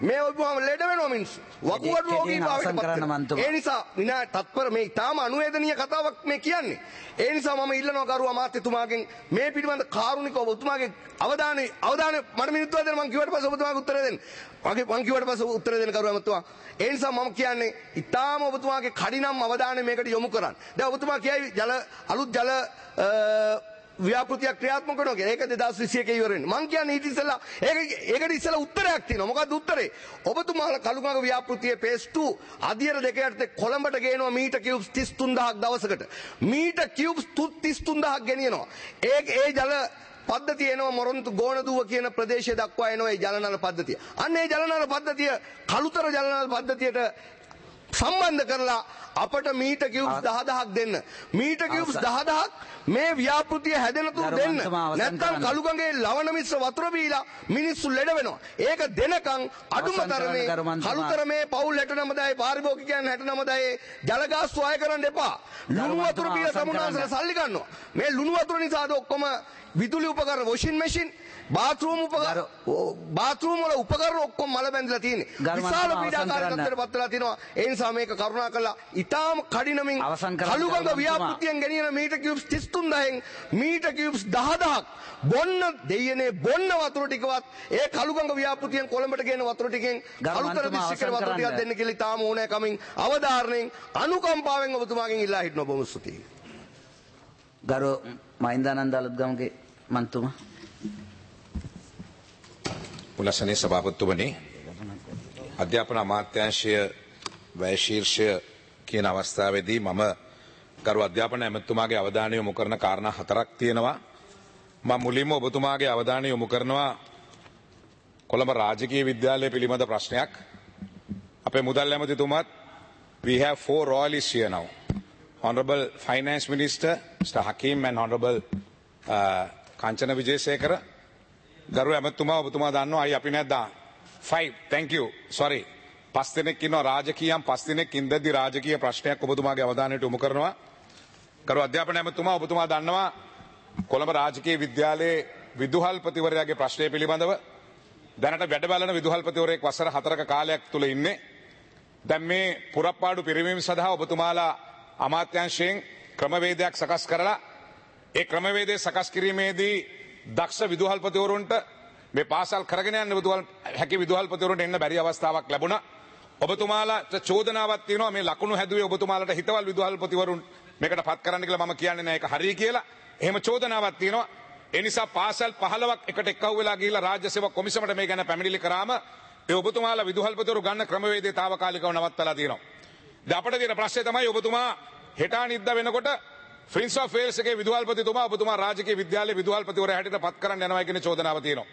මේ ඔබතුමාම ලෙඩ වෙනවා මිනිස්සු. වකුගඩු රෝගී භාවයට පත් වෙනවා. ඒ නිසා විනා තත්පර මේ තාම අනුවේදනීය කතාවක් මේ කියන්නේ. ඒ නිසා මම ඉල්ලනවා ගරු අමාත්‍යතුමාගෙන් මේ පිළිබඳ කාරුණිකව ඔබතුමාගේ අවධානය මට මිනිත්තු දෙන්න මම කිව්වට පස්සේ ඔබතුමාගේ උත්තරය දෙන්න. මම කිව්වට පස්සේ උත්තරය දෙන්න ගරු අමාත්‍යතුමා. ඒ නිසා මම කියන්නේ ඊටාම ඔබතුමාගේ කඩිනම් අවධානය මේකට යොමු කරන්න. දැන් ඔබතුමා කියයි අලුත් ජල ව්‍යාපෘතියක් ක්‍රියාත්මක කරනවා කියලා. ඒක 2021 ඉවර වෙන්නේ. මං කියන්නේ ඊට ඉස්සෙල්ලා ඒකට ඉස්සෙල්ලා උත්තරයක් තියෙනවා. මොකද්ද උත්තරේ? ඔබතුමාලා කළුගඟ ව්‍යාපෘතියේ phase 2 අධියර දෙක යටතේ කොළඹට ගේනවා මීටර් කියුබ්ස් 33000ක් දවසකට. මීටර් කියුබ්ස් 33000ක් ගෙනියනවා. ඒ ජල පද්ධතිය එනවා මොරොන්තු ගෝණදුව කියන ප්‍රදේශය දක්වා එනවා ඒ ජලනල පද්ධතිය. අන්න ඒ ජලනල පද්ධතිය කළුතර ජලනල පද්ධතියට සම්බන්ධ කරලා අපට මීටර් කියුබ්ස් 10000ක් දෙන්න. මීටර් කියුබ්ස් 10000ක් මේ ව්‍යාපෘතිය හැදෙන තුරු දෙන්න. නැත්නම් කළුගඟේ ලවණ මිශ්‍ර වතුර බීලා මිනිස්සු ලෙඩ වෙනවා. ඒක දෙනකන් අඩුම තරමේ කළුතර මේ පවුල් 69යි පාරිභෝගිකයන් 69යි ජලගාස්තු අය කරන්න එපා. ලුණු වතුර බීලා සමුදාන්සල සල්ලි ගන්නවා. මේ ලුණු වතුර නිසාද ඔක්කොම විදුලි උපකරණ වොෂින් මැෂින් බාත්රූම් වල උපකරණ ඔක්කොම මල බැඳලා තියෙන්නේ. විශාල පීඩාකාරී තත්ත්වයකට පත් වෙලා තිනවා. ඒ නිසා මේක කරුණාකරලා ඊටාම කඩිනමින් කළුගඟ ව්‍යාපෘතියෙන් ගෙනියන මීටර් කියුබ්ස් 33000න් මීටර් කියුබ්ස් 10000ක් බොන්න දෙයනේ බොන්න වතුර ටිකවත් ඒ කළුගඟ ව්‍යාපෘතියෙන් කොළඹට ගේන වතුර ටිකෙන් කළුතර දිස්ත්‍රික්කයට වතුර ටිකක් දෙන්න කියලා ඊටාම ඕනෑ කමින් අවධාරණයෙන් අනුකම්පාවෙන් ඔබතුමාගෙන් ඉල්ලා හිටනවා. බොහොම ස්තුතියි. ගරු මහින්දානන්ද අලුත්ගමගේ මන්තුමා. මුලසනේ සභාපතිතුමනි, අධ්‍යාපන අමාත්‍යාංශය වැය ශීර්ෂය කියන අවස්ථාවේදී මම ගරු අධ්‍යාපන ඇමතුමාගේ අවධානය යොමු කරන කාරණා 4ක් තියෙනවා. මම මුලින්ම ඔබතුමාගේ අවධානය යොමු කරනවා කොළඹ රාජකීය විද්‍යාලය පිළිබඳ ප්‍රශ්නයක්. අපේ මුදල් ඇමතිතුමත් we have 4 royalists here now. Honorable Finance Minister Mr. Hakim and Honorable Kanchana Wijesekara. ගරු ඇමතුමා ඔබතුමා දන්නවා අයි අපි නැද්ද 5 thank you sorry 5 දෙනෙක් ඉන්නවා රාජකීයම් 5 දෙනෙක් ඉඳද්දි රාජකීය ප්‍රශ්නයක් ඔබතුමාගේ අවධානයට යොමු කරනවා. ගරු අධ්‍යාපන ඇමතුමා ඔබතුමා දන්නවා කොළඹ රාජකීය විද්‍යාලයේ විදුහල්පතිවරයාගේ ප්‍රශ්නය පිළිබඳව දැනට වැඩ බලන විදුහල්පතිවරයෙක් වසර 4ක කාලයක් තුල ඉන්නේ. දැන් මේ පුරප්පාඩු පිරිවීම සඳහා ඔබතුමාලා අමාත්‍යාංශයෙන් ක්‍රමවේදයක් සකස් කරලා ඒ ක්‍රමවේදය සකස් කිරීමේදී දක්ෂ විදුහල්පතිවරුන්ට මේ පාසල් කරගෙන යන හැකි විදුහල්පතිවරුන්ට එන්න බැරි අවස්ථාවක් ලැබුණා. ඔබතුමාලාට චෝදනාවක් තියෙනවා මේ ලකුණු හැදුවේ ඔබතුමාලාට හිතවල් විදුහල්පතිවරුන් මේකට පත් කරන්න කියලා මම කියන්නේ නැහැ ඒක හරිය කියලා. එහෙම චෝදනාවක් තියෙනවා. ඒ නිසා පාසල් 15ක් එකට එක්කව වෙලා ගිහිල්ලා රාජ්‍ය සේවා කොමිසමට මේ ගැන පැමිණිලි කරාම ඒ ඔබතුමාලා විදුහල්පතිවරු ගන්න ක්‍රමවේදය తాවකාලිකව නවත්තලා තියෙනවා. දැන් අපිට තියෙන ප්‍රශ්නේ තමයි ඔබතුමා හෙටානිද්දා වෙනකොට Prince of Wales එකේ විදුහල්පතිතුමා ඔබතුමා රාජකීය විද්‍යාලයේ විදුහල්පතිවරයා හැටියට පත් කරන්න යනවා කියන චෝදනාව තියෙනවා.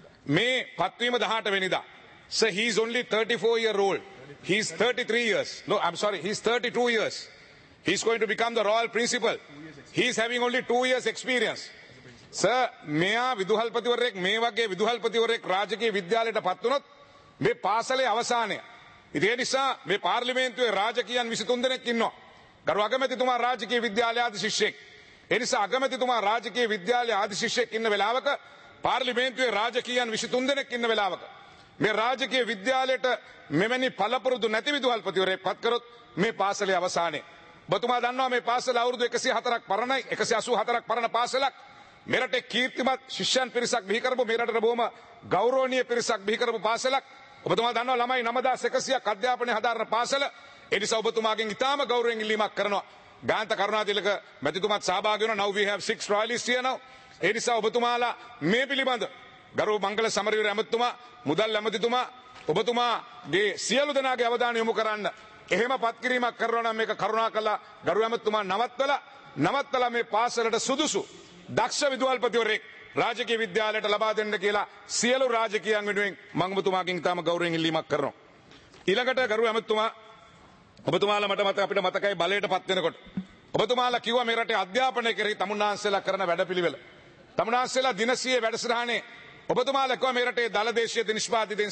මේ පත්වීම 18 වෙනිදා. Sir, he is only 34-year-old. He is 33 years. No, I'm sorry. He is 32 years. He is going to become the royal principal. He is having only 2 years experience. Sir, මෙයා විදුහල්පතිවරයෙක් මේ වගේ විදුහල්පතිවරයෙක් රාජකීය විද්‍යාලයට පත් වුණොත් මේ පාසලේ අවසානය. ඒ නිසා මේ පාර්ලිමේන්තුවේ රාජකීයන් 23 දෙනෙක් ඉන්නවා. ගරු අගමැතිතුමා රාජකීය විද්‍යාලයේ ආදි ශිෂ්‍යෙක්. ඒ නිසා අගමැතිතුමා රාජකීය විද්‍යාලයේ ආදි ශිෂ්‍යෙක් ඉන්න වෙලාවක පාර්ලිමේන්තුවේ රාජකීයන් 23 දෙනෙක් ඉන්න වෙලාවක මේ රාජකීය විද්‍යාලයට මෙවැනි පළපුරුදු නැති විදුහල්පතිවරයෙක් පත් කරොත් මේ පාසලේ අවසානයේ. ඔබතුමා දන්නවා මේ පාසල අවුරුදු 104ක් පරණයි 184ක් පරණ පාසලක්. මෙරටේ කීර්තිමත් ශිෂ්‍යයන් පිරිසක් බිහි කරපු මේ රටේ බොහොම ගෞරවනීය පිරිසක් බිහි කරපු පාසලක්. ඔබතුමා දන්නවා ළමයි 9100ක් අධ්‍යාපනය හදාරන පාසල. ඒ නිසා ඔබතුමාගෙන් ඉතාම ගෞරවයෙන් ඉල්ලීමක් කරනවා. ගාන්ත කරුණාතිලක මැතිතුමාත් සහභාගී වෙනවා. Now we have 6 royalists here now. ඒ නිසා ඔබතුමාලා මේ පිළිබඳ ගරු මංගල සමරවීර ඇමතිතුමා මුදල් ඇමතිතුමා ඔබතුමාගේ සියලු දෙනාගේ අවධානය යොමු කරන්න. එහෙම පත් කිරීමක් කරනවා නම් මේක කරුණාකරලා ගරු ඇමතිතුමා නවත්තලා මේ පාසලට සුදුසු දක්ෂ විදුහල්පතිවරයෙක් රාජකීය විද්‍යාලයට ලබා දෙන්න කියලා සියලු රාජකීයන් වෙනුවෙන් මම ඔබතුමාගෙන් ඉතාම ගෞරවයෙන් ඉල්ලීමක් කරනවා. ඊළඟට ගරු ඇමතිතුමා ඔබතුමාලා මට අපිට මතකයි බලයට පත් වෙනකොට ඔබතුමාලා කිව්වා මේ රටේ අධ්‍යාපනය කෙරෙහි තමුන්නාන්සේලා කරන වැඩපිළිවෙල. තමුන්නාන්සේලා දින 100 වැඩසටහනේ ඔබතුමාලා කිව්වා මේ රටේ දල දේශීය නිෂ්පාදිතෙන්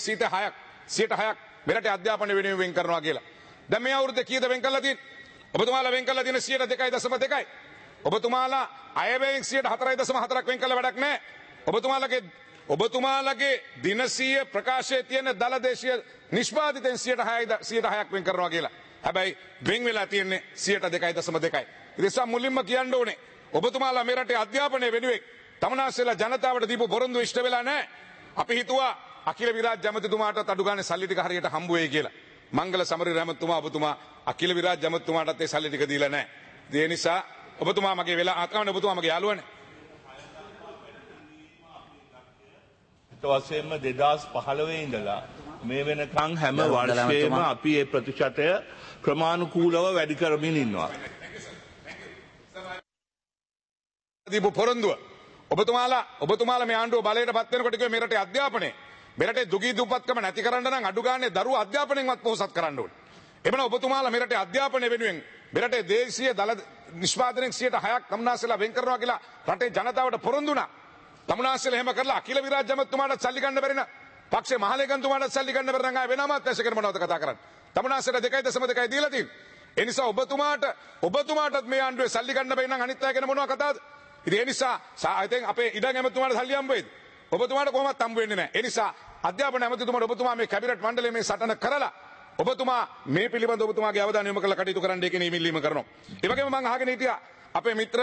6% මේ රටේ අධ්‍යාපනය වෙනුවෙන් වෙන් කරනවා කියලා. දැන් මේ අවුරුද්දේ කීයද වෙන් කරලා තියෙන්නේ? ඔබතුමාලා වෙන් කරලා තියෙන 2.2. ඔබතුමාලා අයවැයෙන් 4.4ක් වෙන් කළ වැඩක් නැහැ. ඔබතුමාලගේ ඔබතුමාලගේ දිනසීය ප්‍රකාශයේ තියෙන දල දේශීය නිෂ්පාදිතෙන් 6% වෙන් කරනවා කියලා. හැබැයි වෙන් වෙලා තියෙන්නේ 2.2%. ඒ නිසා මුලින්ම කියන්න ඕනේ ඔබතුමාලා මේ රටේ අධ්‍යාපනය වෙනුවෙන් තමුන්නාන්සේලා ජනතාවට දීපු පොරොන්දු ඉෂ්ට වෙලා නැහැ. අපි හිතුවා අකිල විරාජ් ඇමතිතුමාටත් අඩු ගානේ සල්ලි ටික හරියට හම්බ වෙයි කියලා. මංගල සමරවීර ඇමතිතුමා ඔබතුමා අකිල විරාජ් ඇමතිතුමාටත් ඒ සල්ලි ටික දීලා නැහැ. ඒ නිසා ඔබතුමා මගේ වෙලා අකමන ඔබතුමා මගේ යාළුවනේ. වශයෙන්ම 2015 ඉඳලා මේ වෙනකන් හැම වර්ෂයේම අපි මේ ප්‍රතිශතය ක්‍රමානුකූලව වැඩි කරමින් ඉන්නවා. දීපු පොරොන්දුව ඔබතුමාලා මේ ආණ්ඩුව බලයට පත් වෙනකොට කිව්වේ මේ රටේ අධ්‍යාපනය මේ රටේ දුගී දුප්පත්කම නැති කරන්න නම් අඩු ගානේ දරුවෝ අධ්‍යාපනයෙන්වත් පොහොසත් කරන්න ඕනේ. එබන ඔබතුමාලා මේ රටේ අධ්‍යාපනය වෙනුවෙන් මේ රටේ දේශීය දල නිෂ්පාදනයෙන් 6%ක් තමුන්නාන්සේලා වෙන් කරනවා කියලා රටේ ජනතාවට පොරොන්දු වුණා. තමුන්නාන්සේලා එහෙම කරලා අකිල විරාජ් ඇමතිතුමාට සල්ලි ගන්න බැරි නම් පක්ෂේ මහලේකම්තුමාට සල්ලි ගන්න බැරි නම් ආයෙ වෙනම අත්‍යවශ්‍ය කරන මොනවද කතා කරන්නේ. තමුන්නාන්සේලා 2.2 දීලා තියෙන්නේ. ඒ නිසා ඔබතුමාටත් මේ ආණ්ඩුවේ සල්ලි ගන්න බැරි නම් අනිත් අය ගැන මොනවද කතාවද? ඉතින් ඒ නිසා අපේ ඉඩම් ඇමතිතුමාට සල්ලි හම්බ වෙයිද? ඔබතුමාට කොහොමවත් හම්බ වෙන්නේ නැහැ. ඒ නිසා අධ්‍යාපන ඇමතිතුමාට ඔබතුමා මේ කැබිනට් මණ්ඩලයේ මේ සටන කරලා ඔබතුමා මේ පිළිබඳ ඔබතුමාගේ අවධානය යොමු කරලා කටයුතු කරන්න කියන ඉල්ලීම කරනවා. ඒ වගේම මම අහගෙන හිටියා අපේ මිත්‍ර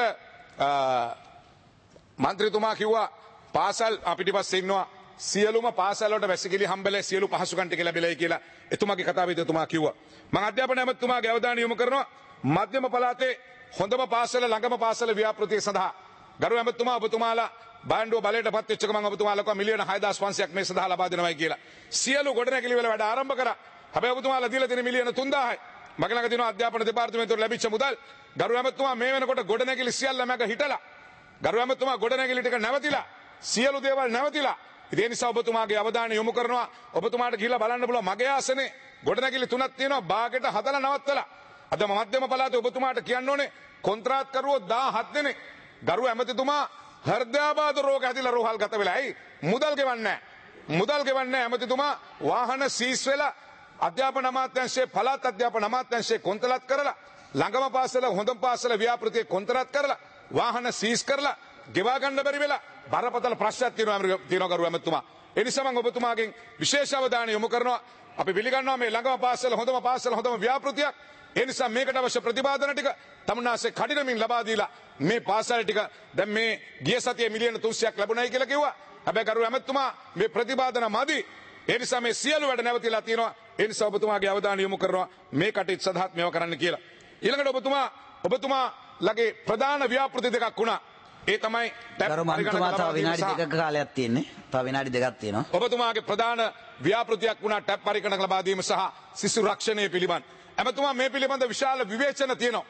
මන්ත්‍රීතුමා කිව්වා පාසල් පිටිපස්සේ ඉන්නවා සියලුම පාසල් වලට වැසිකිලි හම්බෙලා සියලු පහසුකම් ටික ලැබෙලයි කියලා එතුමාගේ කතාවේදී එතුමා කිව්වා. මම අධ්‍යාපන ඇමතිතුමාගේ අවධානය යොමු කරනවා මධ්‍යම පළාතේ හොඳම පාසල ළඟම පාසල ව්‍යාපෘතිය සඳහා ගරු ඇමතිතුමා ඔබතුමාලා බාණ්ඩුව බලයට පත් වෙච්ච ගමන් ඔබතුමාලා කව මිලියන 6500ක් මේ සඳහා ලබා දෙනවයි කියලා. සියලු ගොඩනැගිලි වල වැඩ ආරම්භ කරා. හැබැයි ඔබතුමාලා දීලා තියෙන මිලියන 3000යි. මගේ ළඟ තියෙනවා අධ්‍යාපන දෙපාර්තමේන්තුවට ලැබිච්ච මුදල්. ගරු ඇමතිතුමා මේ වෙනකොට ගොඩනැගිලි සියල්ල මැග හිටලා. ගරු ඇමතිතුමා ගොඩනැගිලි ටික නැවතිලා. සියලු දේවල් නැවතිලා. ඒ නිසා ඔබතුමාගේ අවධානය යොමු කරනවා. ඔබතුමාට ගිහිල්ලා බලන්න පුළුවන් මගේ ආසනේ ගොඩනැගිලි තුනක් තියෙනවා බාගෙට හදලා නවත්තලා. අද මධ්‍යම පළාතේ ඔබතුමාට කියන්න ඕනේ කොන්ත්‍රාත්කරුවෝ 17 දෙනෙක් ගරු ඇමතිතුමා හෘදයාබාධ රෝග ඇතිලා රෝහල් ගත වෙලා. ඇයි? මුදල් ගෙවන්නේ නැහැ. ඇමතිතුමා වාහන සීස් වෙලා අධ්‍යාපන අමාත්‍යාංශයේ පළාත් අධ්‍යාපන අමාත්‍යාංශයේ කොන්ත්‍රාත් කරලා ළඟම පාසල හොඳම පාසල ව්‍යාපෘතියේ කොන්ත්‍රාත් කරලා වාහන සීස් කරලා ගෙවා ගන්න බැරි වෙලා බරපතල ප්‍රශ්නයක් තියෙනවා ගරු ඇමතිතුමා. ඒ නිසා මම ඔබතුමාගෙන් විශේෂ අවධානය යොමු කරනවා. අපි පිළිගන්නවා මේ ළඟම පාසල හොඳම ව්‍යාපෘතියක්. ඒ නිසා මේකට අවශ්‍ය ප්‍රතිපාදන ටික තමුන්නාන්සේ කඩිනමින් ලබා දීලා මේ පාසල් ටික දැන් මේ ගිය සතියේ මිලියන 300ක් ලැබුණයි කියලා කිව්වා. හැබැයි ගරු ඇමතිතුමා මේ ප්‍රතිපාදන මදි. ඒ නිසා මේ සියලු වැඩ නැවතිලා තියෙනවා. ඒ නිසා ඔබතුමාගේ අවධානය යොමු කරනවා මේ කටයුතු සඳහා මේව කරන්න කියලා. ඊළඟට ඔබතුමාලගේ ප්‍රධාන ව්‍යාපෘති දෙකක් වුණා. ඒ තමයි ගරු මන්ත්‍රීතුමා තව විනාඩි 2ක කාලයක් තියෙන්නේ. තව විනාඩි 2ක් තියෙනවා. ඔබතුමාගේ ප්‍රධාන ව්‍යාපෘතියක් වුණා ටැප් පරිගණක ලබා දීම සහ සිසු රක්ෂණය පිළිබඳ. ඇමතුමා මේ පිළිබඳ විශාල විවේචන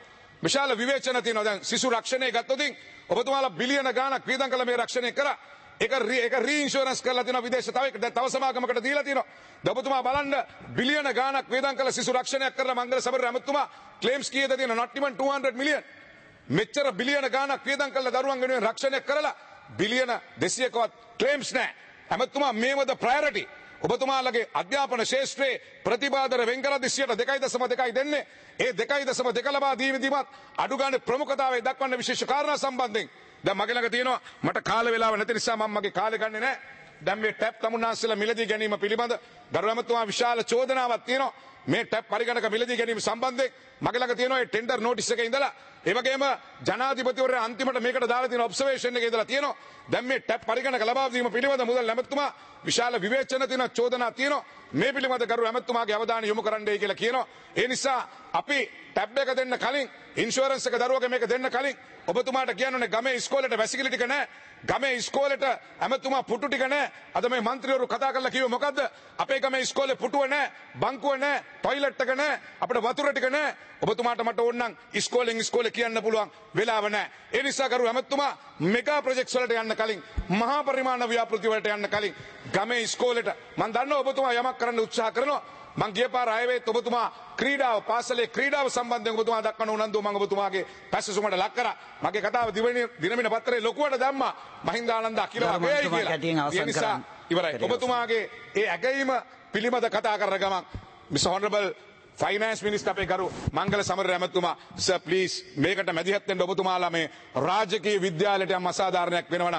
තියෙනවා. දැන් සිසු රක්ෂණය ගත්තොත් ඔබතුමාලා බිලියන ගාණක් වියදම් කළ මේ රක්ෂණය කරා. ඒක රීඉන්ෂුරන්ස් කරලා තියෙනවා විදේශ තව සමාගමකට දීලා තියෙනවා. දැන් ඔබතුමා බලන්න බිලියන ගාණක් වියදම් කළ සිසු රක්ෂණයක් කරලා මංගල සමරවීර ඇමතුමා ක්ලේම්ස් කීයද තියෙනවා? not even 200 million. මෙච්චර බිලියන ගාණක් වියදම් කළ දරුවන් වෙනුවෙන් රක්ෂණය කරලා බිලියන 200කවත් ක්ලේම්ස් නැහැ. ඇමතුමා මේවද ප්‍රයොරිටි. ඔබතුමාලගේ අධ්‍යාපන ශේෂ්ත්‍රයේ ප්‍රතිපාදන වෙන් කරද්දී 2.2 දෙන්නේ. ඒ 2.2 ලබා දීමදීමත් අඩු ගන්න ප්‍රමුඛතාවය දක්වන්න විශේෂ කාරණා සම්බන්ධයෙන් දැන් මගේ ළඟ තියෙනවා මට කාල වේලාව නැති නිසා මම මගේ කාලේ ගන්නෙ නැහැ. දැන් මේ ටැප් තමුන්නාන්සේලා මිලදී ගැනීම පිළිබඳ ගරු ඇමතුමා විශාල චෝදනාවක් තියෙනවා. මේ ටැප් පරිගණක මිලදී ගැනීම සම්බන්ධයෙන් මගේ ළඟ තියෙනවා ඒ ටෙන්ඩර් නෝටිස් එකේ ඉඳලා ඒ වගේම ජනාධිපතිවරයා අන්තිමට මේකට දාලා තියෙන ඔබ්සර්වේෂන් එකේ ඉඳලා තියෙනවා. දැන් මේ ටැප් පරිගණක ලබා දීම පිළිබඳ මුදල් ඇමතුමා විශාල විවේචන තියෙන චෝදනා තියෙනවා. මේ පිළිබඳ ගරු ඇමතුමාගේ අවධානය යොමු කරන්නයි කියලා කියනවා. ඒ නිසා අපි ටැබ් එක දෙන්න කලින් ඉන්ෂුරන්ස් එක දරුවගේ මේක දෙන්න කලින් ඔබතුමාට කියන්න ගමේ ඉස්කෝලේට වැසිකිලි ටික නැහැ. ගමේ ඉස්කෝලේට ඇමතුමා පුටු ටික නැහැ. අද මේ മന്ത്രിවරු කතා කරලා කිව්වේ මොකද්ද? අපේ ගමේ ඉස්කෝලේ පුටුව නැහැ, බංකුව නැහැ, টয়ලට් එක නැහැ, අපිට වතුර ටික නැහැ. ඔබතුමාට මට ඕන නම් ඉස්කෝලේ කියන්න පුළුවන් වෙලාව නැහැ. ඒ නිසා කරු ඇමතුමා මෙගා ප්‍රොජෙක්ට්ස් වලට යන්න කලින් මහා පරිමාණ ව්‍යාපෘති වලට යන්න කලින් ගමේ ඉස්කෝලේට මම දන්නවා ඔබතුමා යමක් කරන්න උත්සාහ කරනවා. මං ගිය පාර ආයෙත් ඔබතුමා ක්‍රීඩාව පාසලේ ක්‍රීඩාව සම්බන්ධයෙන් ඔබතුමා දක්වන උනන්දුව මම ඔබතුමාගේ පැසසුමට ලක් කරා. මගේ කතාව දිනමින පත්‍රයේ ලොකුවට දැම්මා. මහින්දානන්ද අකිලවා ගේයි කියලා. ඒ නිසා ඉවරයි. ඔබතුමාගේ ඒ ඇගීම පිළිමද කතා කරන ගමන් Mr. Honorable Finance Minister අපේ ගරු මංගල සමරවීර ඇමතුමා sir please මේකට මැදිහත් වෙන්න ඔබතුමාලා මේ රාජකීය විද්‍යාලයට යම් අසාධාරණයක් වෙනවා නම්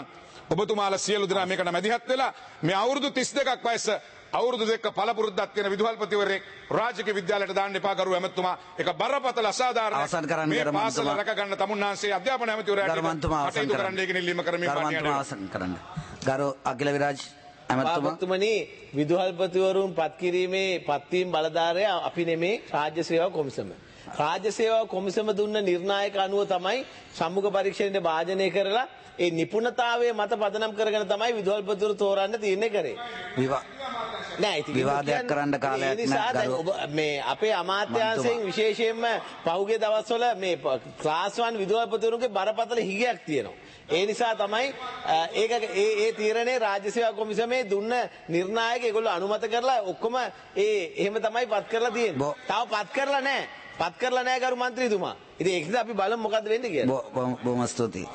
ඔබතුමාලා සියලු දෙනා මේකට මැදිහත් වෙලා මේ අවුරුදු 32ක් වයස අවුරුදු දෙක පළපුරුද්දක් තියෙන විදුහල්පතිවරයෙක් රාජකීය විද්‍යාලයට දාන්න එපා කරු ඇමතුමා. ඒක බරපතල අසාධාරණ මේ පාසල රැක ගන්න තමුන්නාන්සේ අධ්‍යාපන ඇමතිවරයාට කටයුතු කරන්න කියන ඉල්ලීම කරමින් ගරු අකිල විරාජ් ඇමතුමනි විදුහල්පතිවරුන් පත් කිරීමේ පත්වීම් බලධාරය අපි නෙමේ රාජ්‍ය සේවා කොමිසම. රාජ්‍ය සේවා කොමිසම දුන්න නිර්ණායක අනුව තමයි සම්මුඛ පරීක්ෂණයට භාජනය කරලා ඒ නිපුණතාවය මත පදනම් කරගෙන තමයි විදුහල්පතිවරු තෝරන්න තීරණය කරේ. නෑ ඉතින් විවාදයක් කරන්න කාලයක් නෑ. මේ අපේ අමාත්‍යාංශයෙන් විශේෂයෙන්ම පහුගිය දවස්වල මේ ක්ලාස් 1 විදුහල්පතිවරුන්ගේ බරපතල හිගයක් තියෙනවා. ඒ නිසා තමයි ඒක ඒ තීරණේ රාජ්‍ය සේවා කොමිසමේ දුන්න නිර්ණායක ඒගොල්ලෝ අනුමත කරලා ඔක්කොම එහෙම තමයි පත් කරලා තියෙන්නේ. තව පත් කරලා නෑ. පත් කරලා නෑ ගරු මන්ත්‍රීතුමා. ඉතින් ඒකද අපි බලමු මොකද්ද වෙන්නේ කියලා. බොහොම ස්තුතියි.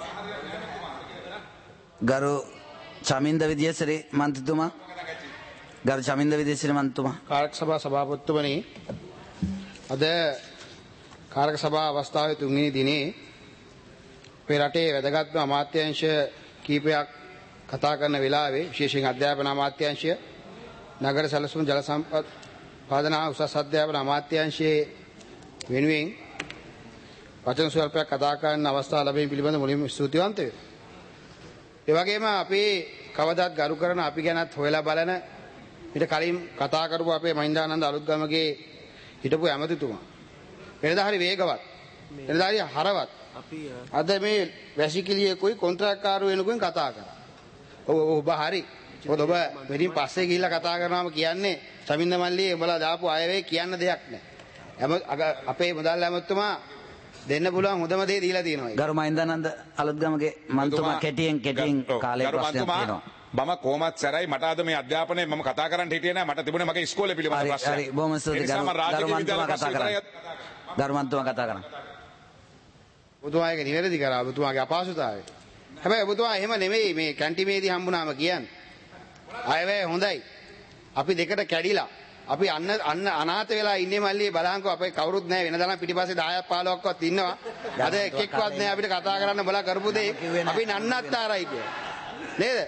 ගරු චමින්ද විජේසිරි මන්ත්‍රීතුමා. ගරු චමින්ද විජේසිරි මන්ත්‍රීතුමා. කාරක සභා සභාපතිතුමනි, අද කාරක සභා අවස්ථාවේ 3 වෙනි දිනේ අපේ රටේ වැදගත්ම අමාත්‍යාංශ කීපයක් කතා කරන වෙලාවේ විශේෂයෙන් අධ්‍යාපන අමාත්‍යාංශය, නගර සැලසුම් ජල සම්පත් පාදන උසස් අධ්‍යාපන අමාත්‍යාංශයේ වෙනුවෙන් වචන ස්වල්පයක් කතා කරන්න අවස්ථාව ලැබීම පිළිබඳ මුලින්ම ස්තුතිවන්ත වෙනවා. ඒ වගේම අපි කවදාත් ගරු කරන අපි ගැනත් හොයලා බලන ඊට කලින් කතා කරපු අපේ මහින්දානන්ද අලුත්ගමගේ හිටපු ඇමතිතුමා වෙනදා හරි වේගවත්, වෙනදා හරි හරවත්, අද මේ වැසිකිළියෙකුයි කොන්ත්‍රාත්කාරය වෙනකුයි කතා කරා. ඔබ හරි. ඔබ මෙතනින් පස්සේ ගිහිල්ලා කතා කරනවාම කියන්නේ සමින්ද මල්ලී උඹලා දාපු අයවේ කියන්න දෙයක් නැහැ. අපේ මුදල් ඇමතුමා දෙන්න පුළුවන් හොඳම දේ දීලා තියෙනවා. ගරු මහින්දානන්ද අලුත්ගමගේ මන්තුමා කෙටියෙන් කාලේ ප්‍රශ්නයක් තියෙනවා. මම කොහොමත් සැරයි මට අද මේ අධ්‍යාපනයේ මම කතා කරන්න හිටියේ නෑ. මට තිබුණේ මගේ ඉස්කෝලේ පිළිබඳ ප්‍රශ්න. හරි බොහොම ස්තුතියි. ගරු මන්තුමා කතා කරන්න. ගරු මන්තුමා කතා කරන්න. ඔබතුමාගේ නිවැරදි කරා ඔබතුමාගේ අපහසුතාවය. හැබැයි ඔබතුමා එහෙම නෙමෙයි මේ කැන්ටිමේදී හම්බුනාම කියන්නේ. අයවැය හොඳයි. අපි දෙකට කැඩිලා අපි අන්න අනාථ වෙලා ඉන්නේ මල්ලියේ බලහන්කෝ අපේ කවුරුත් නැහැ වෙනදා නම් පිටිපස්සේ 10ක් 15ක්වත් ඉන්නවා. අද එකෙක්වත් නැහැ අපිට කතා කරන්න බලා කරපු දේ අපි නන්නත්තරයි කියන්නේ. නේද?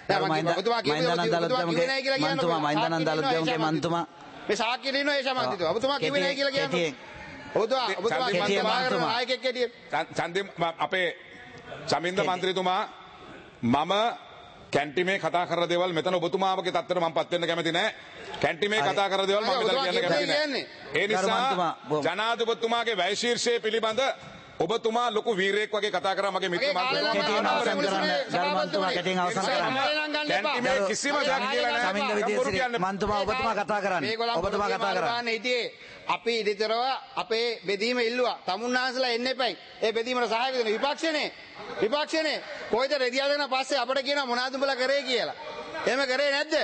මහින්දානන්ද අලුත්ගමගේ මන්තුමා මේ සාක්ෂි දිනනවා ඒ සමාන්තිතුමා. ඔබතුමා කිව්වේ නැහැ කියලා කියන්නේ. චන්දේ අපේ චමින්ද මන්ත්‍රීතුමා මම කැන්ටිමේ කතා කරන දේවල් මෙතන ඔබතුමාගේ තත්ත්වයට මම පත් වෙන්න කැමති නෑ. කැන්ටිමේ කතා කරන දේවල් මම මෙතන කියන්න කැමති නෑ. ඒ නිසා ජනාධිපතිතුමාගේ වැය ශීර්ෂය පිළිබඳ ඔබතුමා ලොකු වීරයෙක් වගේ කතා කරා මගේ මිත්‍ර මන්ත්‍රීතුමා කිසිම දෙයක් කියලා නෑ. චමින්ද විජේසිරි මන්තුමා ඔබතුමා කතා කරන්න. ඔබතුමා කතා කරන්න. අපි ඉදිතරව අපේ බෙදීම ඉල්ලුවා. තමුන්නාන්සලා එන්න එපයි. ඒ බෙදීමට සහාය දෙන විපක්ෂනේ කොයිද රෙදියා දෙන පස්සේ අපිට කියනවා මොනවද උඹලා කරේ කියලා. එහෙම කරේ නැද්ද?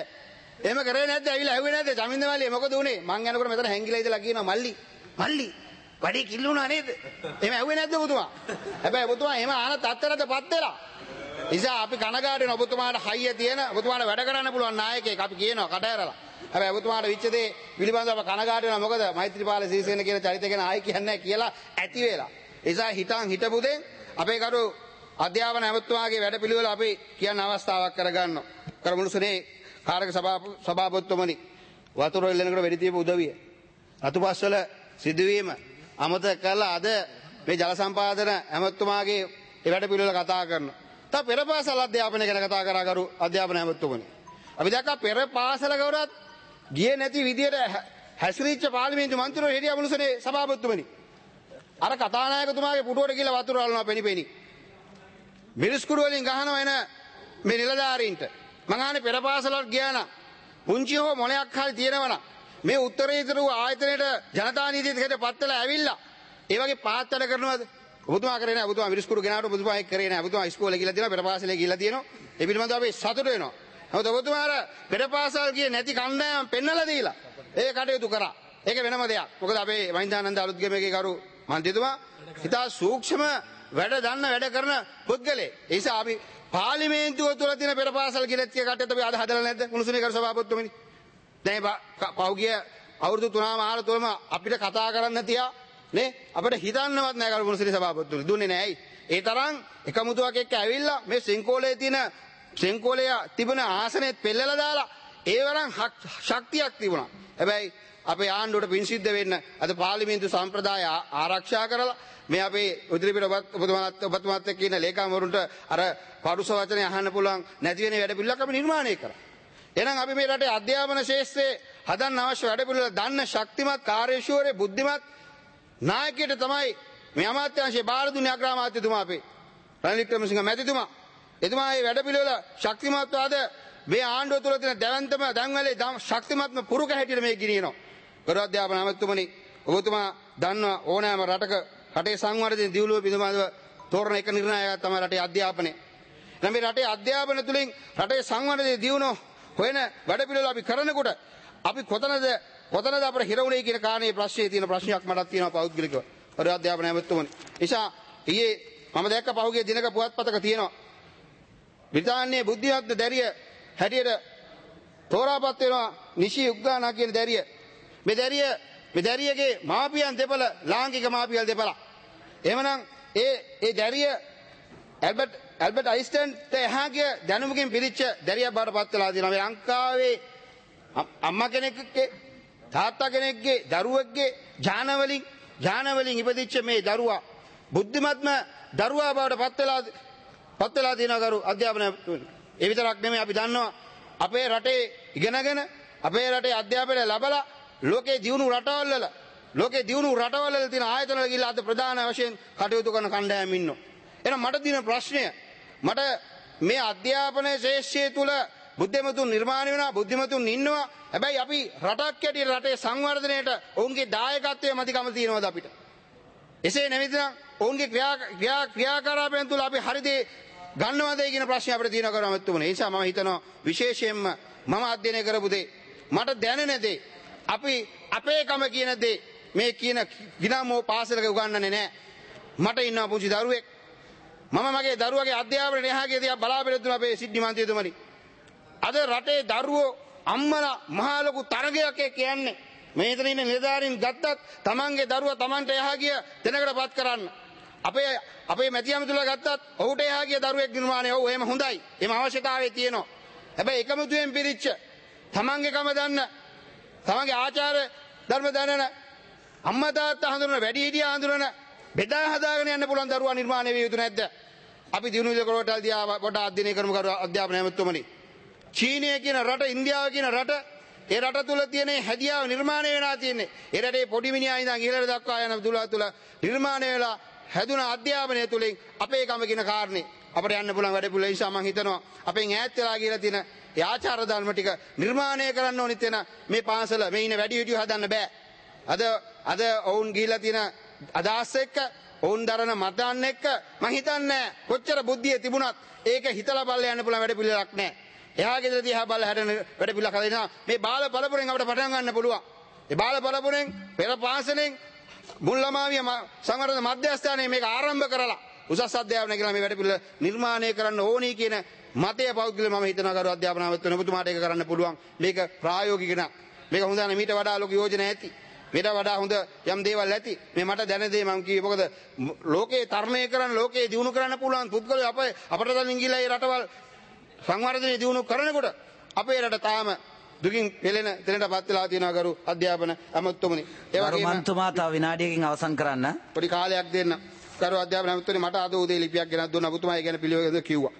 ඇවිල්ලා ඇහුවේ නැද්ද? චමින්ද මල්ලී මොකද උනේ? මං යනකොට මෙතන හැංගිලා ඉඳලා කියනවා මල්ලි වැඩි කිල්ලුණා නේද? එහෙම ඇහුවේ නැද්ද ඔබතුමා? හැබැයි ඔබතුමා එහෙම ආන තත්ත්වයටපත් වෙලා. නිසා අපි කනගාටු වෙන ඔබතුමාට හයිය තියෙන ඔබතුමාට වැඩ කරන්න පුළුවන් නායකයෙක් අපි කියනවා කට ඇරලා. හැබැයි ඔබතුමාට විච්ච දේ පිළිබඳව කනගාටු වෙනවා. මොකද මෛත්‍රීපාල සිරිසේන කියන චරිතය ගැන ආයි කියන්නේ නැහැ කියලා ඇති වෙලා. නිසා හිටපු දෙන් අපේ කරු අධ්‍යාපන ඇමතුමාගේ වැඩ පිළිවෙල අපි කියන්න අවස්ථාවක් කරගන්නවා. කරමුළුසනේ කාරක සභාපතිතුමනි වතුර එල්ලෙනකොට වෙඩි තියපු උදවිය අතුපස්වල සිදුවීම අමතක කරලා අද මේ ජල සම්පාදන ඇමතුමාගේ වැඩ පිළිවෙල කතා කරනවා. තව පෙර පාසල් අධ්‍යාපනය ගැන කතා කරා කරු අධ්‍යාපන ඇමතුමනි. අපි දැක්කා පෙර පාසලකවරත් ගියේ නැති විදියට හැසිරීච්ච පාර්ලිමේන්තු මන්ත්‍රීවරු හිටියා මුළුසනේ සභාපතිතුමනි. අර කතානායකතුමාගේ පුටුවට ගිහලා වතුර අල්ලනවා පෙනිපෙනි. මිරිස්කුඩු වලින් ගහනවා එන මේ නිලධාරීන්ට. මං අහන්නේ පෙර පාසලට ගියා නම් පුංචි හෝ මොලයක් හරි තියෙනවනම් මේ උත්තරීතර වූ ආයතනයේ ජනතා නීතියට පත්වලා ඇවිල්ලා ඒ වගේ පාත් වැඩ කරනවද? ඔබතුමා කරේ නැහැ. ඔබතුමා මිරිස්කුඩු ගෙනාවට ඔබතුමා ඒක කරේ නැහැ. ඔබතුමා ඉස්කෝලේ ගිහලා තියෙනවා, පෙර පාසලේ ගිහලා තියෙනවා. ඒ පිළිබඳව අපි සතුටු වෙනවා. නමුත් ඔබතුමා අර පෙර පාසල් ගියේ නැති කණ්ඩායම් පෙන්නලා දීලා ඒ කටයුතු කරා. ඒක වෙනම දෙයක්. මොකද අපේ මහින්දානන්ද අලුත්ගමගේ කරු මන්ත්‍රීතුමා ඉතා සූක්ෂම වැඩ දන්න වැඩ කරන පුද්ගලයෙක්. ඒ නිසා අපි පාර්ලිමේන්තුව තුළ තියෙන පෙර පාසල් කියලා කටයුතු අපි අද හදලා නැද්ද? මුළුසුනේ කරු සභාපතිතුමනි. දැන් පහුගිය අවුරුදු 3මාර තුළම අපිට කතා කරන්න තියා නේ අපිට හිතන්නවත් නැහැ කරු මුළුසුනේ සභාපතිතුමනි. දුන්නේ නැහැ. ඒ තරම් එකමුතුවක් එක්ක ඇවිල්ලා මේ සිංකෝලේ තියෙන සෙන්කෝලය තිබුණ ආසනෙත් පෙල්ලලා දාලා ඒ වරන් ශක්තියක් තිබුණා. හැබැයි අපේ ආණ්ඩුවට පින් සිද්ධ වෙන්න අද පාර්ලිමේන්තු සම්ප්‍රදාය ආරක්ෂා කරලා මේ අපේ උදිරිපිට ඔබතුමාත් එක්ක ඉන්න ලේකම්වරුන්ට අර පරුස වචනේ අහන්න පුළුවන් නැති වෙන වැඩ පිළිලක් අපි නිර්මාණය කරා. එහෙනම් අපි මේ රටේ අධ්‍යාපන ශාස්ත්‍රයේ හදන්න අවශ්‍ය වැඩ පිළිවෙල දන්න ශක්තිමත් කාර්යශූර බුද්ධිමත් නායකයෙක් තමයි මේ අමාත්‍යාංශයේ බාර දුන්නේ අග්‍රාමාත්‍යතුමා අපේ රනිල් වික්‍රමසිංහ මැතිතුමා. එතුමා මේ වැඩ පිළිවෙල ශක්තිමත්වාද මේ ආණ්ඩුව තුළ තියෙන දැවැන්තම දැන්වලේ ශක්තිමත්ම පුරුක හැටියට මේ ගෙනියනවා. ගරු අධ්‍යාපන අමාත්‍යතුමනි ඔබතුමා දන්නවා ඕනෑම රටක රටේ සංවර්ධන දියුණුව පිළිබඳව තෝරන එක නිර්ණායකයක් තමයි රටේ අධ්‍යාපනය. එහෙනම් මේ රටේ අධ්‍යාපන තුළින් රටේ සංවර්ධන දියුණුව හොයන වැඩ පිළිවෙල අපි කරනකොට අපි කොතනද අපිට හිර වුණේ කියන කාරණේ ප්‍රශ්නේ තියෙන ප්‍රශ්නයක් මටත් තියෙනවා පෞද්ගලිකව. ගරු අධ්‍යාපන අමාත්‍යතුමනි. නිසා ඊයේ මම දැක්ක පහුගිය දිනක පුවත්පතක තියෙනවා බ්‍රිතාන්‍යයේ බුද්ධිමත් දැරිය හැටියට තෝරාපත් වෙනවා නිෂි උග්ගානා කියන දැරිය. මේ දැරියගේ මාපියන් දෙපළ ලාංකික මාපියන් දෙපළ. එහෙමනම් ඒ දැරිය ඇල්බර්ට් අයින්ස්ටයින්ට එහා ගිය දැනුමකින් පිරිච්ච දැරියක් බවට පත් වෙලා තියෙනවා. මේ ලංකාවේ අම්මා කෙනෙක්ගේ තාත්තා කෙනෙක්ගේ දරුවෙක්ගේ ඥානවලින් ඉපදිච්ච මේ දරුවා බුද්ධිමත්ම දරුවා බවට පත් වෙලා තියෙනවා ගරු අධ්‍යාපන. ඒ විතරක් නෙමෙයි අපි දන්නවා අපේ රටේ ඉගෙනගෙන අපේ රටේ අධ්‍යාපනය ලැබලා ලෝකේ දියුණු රටවල තියෙන ආයතනවල ගිහිල්ලා අද ප්‍රධාන වශයෙන් කටයුතු කරන කණ්ඩායම් ඉන්නවා. එහෙනම් මට තියෙන ප්‍රශ්නය මට මේ අධ්‍යාපන ශාස්ත්‍රය තුල බුද්ධිමතුන් නිර්මාණය වෙනවා බුද්ධිමතුන් ඉන්නවා. හැබැයි අපි රටක් ඇටියට රටේ සංවර්ධනයට ඔවුන්ගේ දායකත්වය මතිකම තියෙනවද අපිට? එසේ නැතිනම් ඔවුන්ගේ ක්‍රියාකාරකම් තුල අපි හරිදී ගන්නවද කියන ප්‍රශ්නය අපිට තියෙනවා කරු අමාත්‍යතුමනි. ඒ නිසා මම හිතනවා විශේෂයෙන්ම මම අධ්‍යයනය කරපු දේ මට දැනෙන දේ අපි අපේකම කියන දේ මේ කියන ගිනමෝ පාසලක උගන්වන්නේ නැහැ. මට ඉන්නවා පුංචි දරුවෙක්. මම මගේ දරුවගේ අධ්‍යාපනය එහාගේ දිහා බලාපොරොත්තු වෙන අපේ සිද්ධි මන්ත්‍රීතුමනි. අද රටේ දරුවෝ අම්මලා මහා ලොකු තරගයක් කියන්නේ මේ හිතන ඉන්න නිලධාරීන් ගත්තත් තමන්ගේ දරුවා තමන්ට එහා ගිය දෙනකටපත් කරන්න. අපේ මැති ඇමතුලා ගත්තත් ඔහුට එහා ගිය දරුවෙක් නිර්මාණය ඔව් එහෙම හොඳයි. එහෙම අවශ්‍යතාවය තියෙනවා. හැබැයි එකමුතුවෙන් පිරිච්ච තමන්ගේ කම දන්න තමන්ගේ ආචාර ධර්ම දන්නන අම්මා තාත්තා හඳුනන වැඩිහිටියා හඳුනන බෙදා හදාගෙන යන්න පුළුවන් දරුවා නිර්මාණය විය යුතු නැද්ද? අපි දිනු විදකරවටල් දිහා පොඩ අධ්‍යයනය කරමු කරු අධ්‍යාපන ඇමතුමනි. චීනය කියන රට ඉන්දියාව කියන රට ඒ රට තුල තියෙන හැදියාව නිර්මාණය වෙලා තියෙන්නේ. ඒ රටේ පොඩි මිනිහා ඉඳන් ඉහළට දක්වා යන දුලා තුල නිර්මාණය වෙලා හැදුන අධ්‍යාපනය තුලින් අපේ කම කියන කාරණේ අපිට යන්න පුළුවන් වැඩ පිළිවෙල නිසා මම හිතනවා අපෙන් ඈත් වෙලා ගියලා තියෙන ඒ ආචාර ධර්ම ටික නිර්මාණය කරන්න ඕනිත් වෙන මේ පාසල මේ ඉන්න වැඩි හිටියෝ හදන්න බෑ. අද ඔවුන් ගිහිලා තියෙන අදහස් එක්ක ඔවුන් දරන මතයන් එක්ක මම හිතන්නේ කොච්චර බුද්ධිය තිබුණත් ඒක හිතලා බලලා යන්න පුළුවන් වැඩ පිළිවෙලක් නෑ. එහා ගෙදර දිහා බලලා හැදෙන වැඩ පිළිවෙලක් හදලා මේ බාල පළපුරෙන් අපිට පටන් ගන්න පුළුවන්. ඒ බාල පළපුරෙන් පෙර පාසලෙන් මුල්ලමාවිය සංවර්ධන මධ්‍යස්ථානයේ මේක ආරම්භ කරලා උසස් අධ්‍යාපනය කියලා මේ වැඩ පිළිවෙල නිර්මාණය කරන්න ඕනි කියන මතය පෞද්ගලිකව මම හිතනවා කරු අධ්‍යාපන අමාත්‍යතුමනි ඔබතුමාට ඒක කරන්න පුළුවන්. මේක ප්‍රායෝගික නක්. මේක හොඳ නැහැ. මීට වඩා ලොකු යෝජනා ඇති. මීට වඩා හොඳ යම් දේවල් ඇති. මේ මට දැන දේ මම කිව්වේ මොකද ලෝකේ තරණය කරන්න ලෝකේ දියුණු කරන්න පුළුවන් පුද්ගලයෝ අපට තනින් ගිහිලා ඒ රටවල් සංවර්ධනය දියුණු කරනකොට අපේ රට තාම දුකින් පෙළෙන තැනටපත් වෙලා තියෙනවා කරු අධ්‍යාපන අමාත්‍යතුමනි. ඒ වගේම මන්තුමා තව විනාඩියකින් අවසන් කරන්න. පොඩි කාලයක් දෙන්න. කරු අධ්‍යාපන අමාත්‍යතුමනි මට අද උදේ ලිපියක් ගෙනත් දුන්නා. ඔබතුමා ඒ ගැන පිළිවෙලද කිව්වා.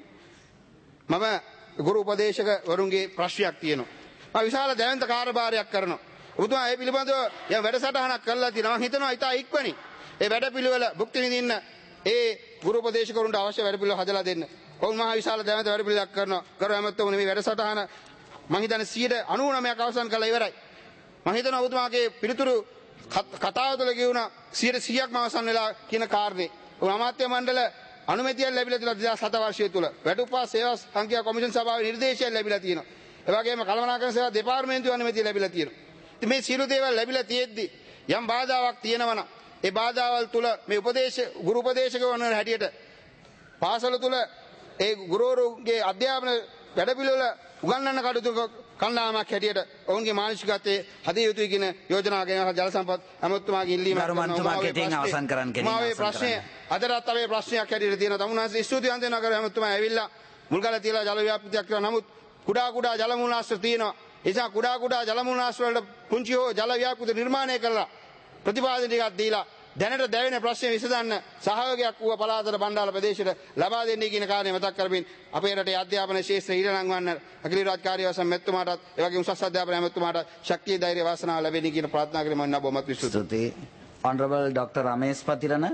මම ගුරු උපදේශක වරුන්ගේ ප්‍රශ්නයක් තියෙනවා. මම විශාල දැවැන්ත කාර්යභාරයක් කරනවා. ඔබතුමා ඒ පිළිබඳව යම් වැඩසටහනක් කරලා තියෙනවා. මම හිතනවා ඉතා ඉක්මනින් ඒ වැඩ පිළිවෙල භුක්ති විඳින්න ඒ ගුරු උපදේශකවරුන්ට අවශ්‍ය වැඩ පිළිවෙල හදලා දෙන්න. ඔවුන් මහා විශාල දැවැන්ත වැඩ පිළිවෙලක් කරනවා. කරු අමාත්‍යතුමනි මේ වැඩසටහන මම හිතන්නේ 99%ක් අවසන් කරලා ඉවරයි. මම හිතනවා ඔබතුමාගේ පිළිතුරු කතාව තුළ කියුණා 100%ක්ම අවසන් වෙලා කියන කාරණේ. අමාත්‍ය මණ්ඩල අනුමැතියක් ලැබිලා තියෙනවා 2007 වර්ෂය තුල. වැටුප්පා සේවා සංඛ්‍යා කොමිෂන් සභාවේ නිර්දේශයක් ලැබිලා තියෙනවා. ඒ වගේම කළමනාකරණ සේවා දෙපාර්තමේන්තුවේ අනුමැතිය ලැබිලා තියෙනවා. ඉතින් මේ සියලු දේවල් ලැබිලා තියෙද්දි යම් බාධාවක් තියෙනවා නම් ඒ බාධාවල් තුල මේ ගුරු උපදේශකවරුන් හැටියට පාසල තුල ඒ ගුරුවරුන්ගේ අධ්‍යාපන වැඩපිළිවෙල උගන්වන්න කටයුතු කණ්ඩායමක් හැටියට ඔවුන්ගේ මානසිකත්වයේ හදිය යුතුයි කියන යෝජනා ගෙන ජල සම්පත් අමාත්‍යතුමාගේ ඉල්ලීම අවසන් කරන්න කෙනෙක් ප්‍රශ්නය අදටත් අපේ ප්‍රශ්නයක් හැටියට තියෙනවා. තමුන්වහන්සේ ස්තුතිවන්ත වෙනවා කරු අමාත්‍යතුමා ඇවිල්ලා මුල් කරලා තියලා ජල ව්‍යාපෘතියක් කරනවා. නමුත් කුඩා කුඩා ජල මූලාශ්‍ර තියෙනවා. ඒ නිසා කුඩා කුඩා ජල මූලාශ්‍ර වලට පුංචි හෝ ජල ව්‍යාපෘති නිර්මාණය කරලා ප්‍රතිපාදන ටිකක් දීලා දැනට දැවෙන ප්‍රශ්නේ විසඳන්න සහයෝගයක් වූ පළාතට බණ්ඩාර ප්‍රදේශයට ලබා දෙන්නේ කියන කාරණය මතක් කරමින් අපේ රටේ අධ්‍යාපන ශාස්ත්‍රය ඊළඟ වන්න අඛිල රාජ්‍ය කාර්යවසම් මෙතුමාටත් ඒ වගේම උසස් අධ්‍යාපන මෙතුමාටත් ශක්තිය ධෛර්ය වාසනාව ලැබෙන්නේ කියන ප්‍රාර්ථනා කරමින් මම බොහොමත් ස්තුතියි. Honorable Dr. Ramesh Patirana.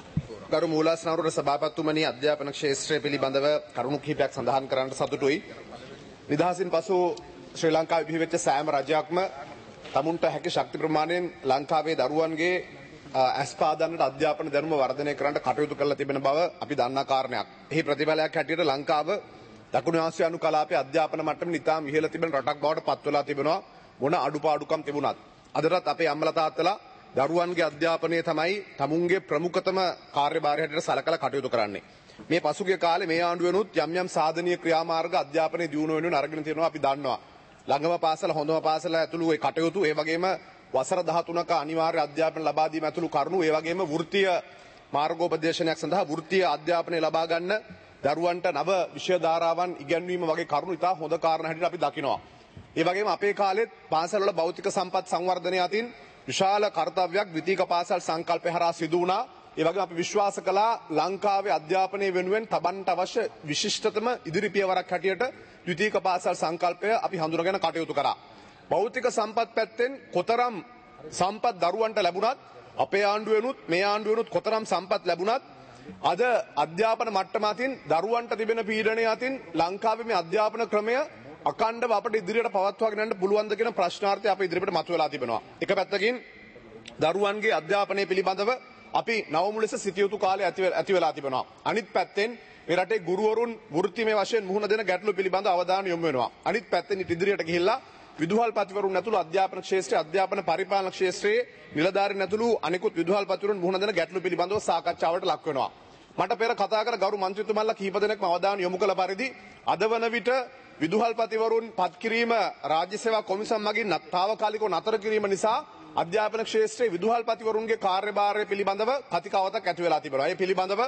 ගරු මූලාසනාවර සභාපතිතුමනි අධ්‍යාපන ක්ෂේත්‍රය පිළිබඳව කරුණු කිහිපයක් සඳහන් කරන්නට සතුටුයි. නිදහසින් පසු ශ්‍රී ලංකාවේ බිහිවෙච්ච සෑම රජයක්ම තමුන්ට හැකි ශක්ති ප්‍රමාණයෙන් ලංකාවේ දරුවන්ගේ ඇස්පාදන්නට අධ්‍යාපන දැනුම වර්ධනය කරන්න කටයුතු කරලා තිබෙන බව අපි දන්නා කාරණයක්. එහි ප්‍රතිඵලයක් හැටියට ලංකාව දකුණු ආසියානු කලාපයේ අධ්‍යාපන මට්ටම නිතාම ඉහළ තිබෙන රටක් බවට පත් වෙලා තිබෙනවා. මොන අඩුපාඩුකම් තිබුණත් අදටත් අපේ අම්මලා තාත්තලා දරුවන්ගේ අධ්‍යාපනය තමයි තමුන්ගේ ප්‍රමුඛතම කාර්යභාරය හැටියට සලකලා කටයුතු කරන්නේ. මේ පසුගිය කාලේ මේ ආණ්ඩුවෙනුත් යම් යම් සාධනීය ක්‍රියාමාර්ග අධ්‍යාපනයේ දියුණුව වෙනුවෙන් අරගෙන තියෙනවා අපි දන්නවා. ළඟම පාසල හොඳම පාසල ඇතුළු ඒ කටයුතු ඒ වගේම වසර 13ක අනිවාර්ය අධ්‍යාපන ලබා දීම ඇතුළු කරුණු ඒ වගේම වෘත්තීය මාර්ගෝපදේශනයක් සඳහා වෘත්තීය අධ්‍යාපනය ලබා ගන්න දරුවන්ට නව විෂය ධාරාවන් ඉගැන්වීම වගේ කරුණු ඉතා හොඳ කාරණා හැටියට අපි දකිනවා. ඒ වගේම අපේ කාලෙත් පාසල්වල භෞතික සම්පත් සංවර්ධනය අතින් විශාල කාර්යයක් ද්විතීක පාසල් සංකල්පය හරහා සිදු වුණා. ඒ වගේම අපි විශ්වාස කළා ලංකාවේ අධ්‍යාපනය වෙනුවෙන් තබන්නට අවශ්‍ය විශිෂ්ටතම ඉදිරි පියවරක් හැටියට ද්විතීක පාසල් සංකල්පය අපි හඳුනගෙන කටයුතු කරා. භෞතික සම්පත් පැත්තෙන් කොතරම් සම්පත් දරුවන්ට ලැබුණත් අපේ ආණ්ඩුවෙනුත් මේ ආණ්ඩුවෙනුත් කොතරම් සම්පත් ලැබුණත් අද අධ්‍යාපන මට්ටම අතින් දරුවන්ට තිබෙන පීඩනය අතින් ලංකාවේ මේ අධ්‍යාපන ක්‍රමය අකණ්ඩව අපිට ඉදිරියට පවත්වාගෙන යන්න පුළුවන්ද කියන ප්‍රශ්නාර්ථය අපේ ඉදිරියට මතුවලා තිබෙනවා. එක පැත්තකින් දරුවන්ගේ අධ්‍යාපනය පිළිබඳව අපි නවමු ලෙස සිටිය යුතු කාලය ඇති වෙලා තිබෙනවා. අනිත් පැත්තෙන් මේ රටේ ගුරුවරුන් වෘත්තීමය වශයෙන් මුහුණ දෙන ගැටලු පිළිබඳව අවධානය යොමු වෙනවා. අනිත් පැත්තෙන් ඉදිරියට ගිහිල්ලා විදුහල්පතිවරුන් ඇතුළු අධ්‍යාපන ක්ෂේත්‍රයේ අධ්‍යාපන පරිපාලන ක්ෂේත්‍රයේ නිලධාරීන් ඇතුළු අනිකුත් විදුහල්පතිවරුන් මුහුණ දෙන ගැටලු පිළිබඳව සාකච්ඡාවට ලක් වෙනවා. මට පෙර කතා කර ගරු මන්ත්‍රීතුමන්ලා කිහිප දෙනෙක්ම අවධානය යොමු කළ පරිදි අද වන විට විදුහල්පතිවරුන් පත් කිරීම රාජ්‍ය සේවා කොමිසම් මගින් තාවකාලිකව නතර කිරීම නිසා අධ්‍යාපන ක්ෂේත්‍රයේ විදුහල්පතිවරුන්ගේ කාර්යභාරය පිළිබඳව කතිකාවතක් ඇති වෙලා තිබෙනවා. ඒ පිළිබඳව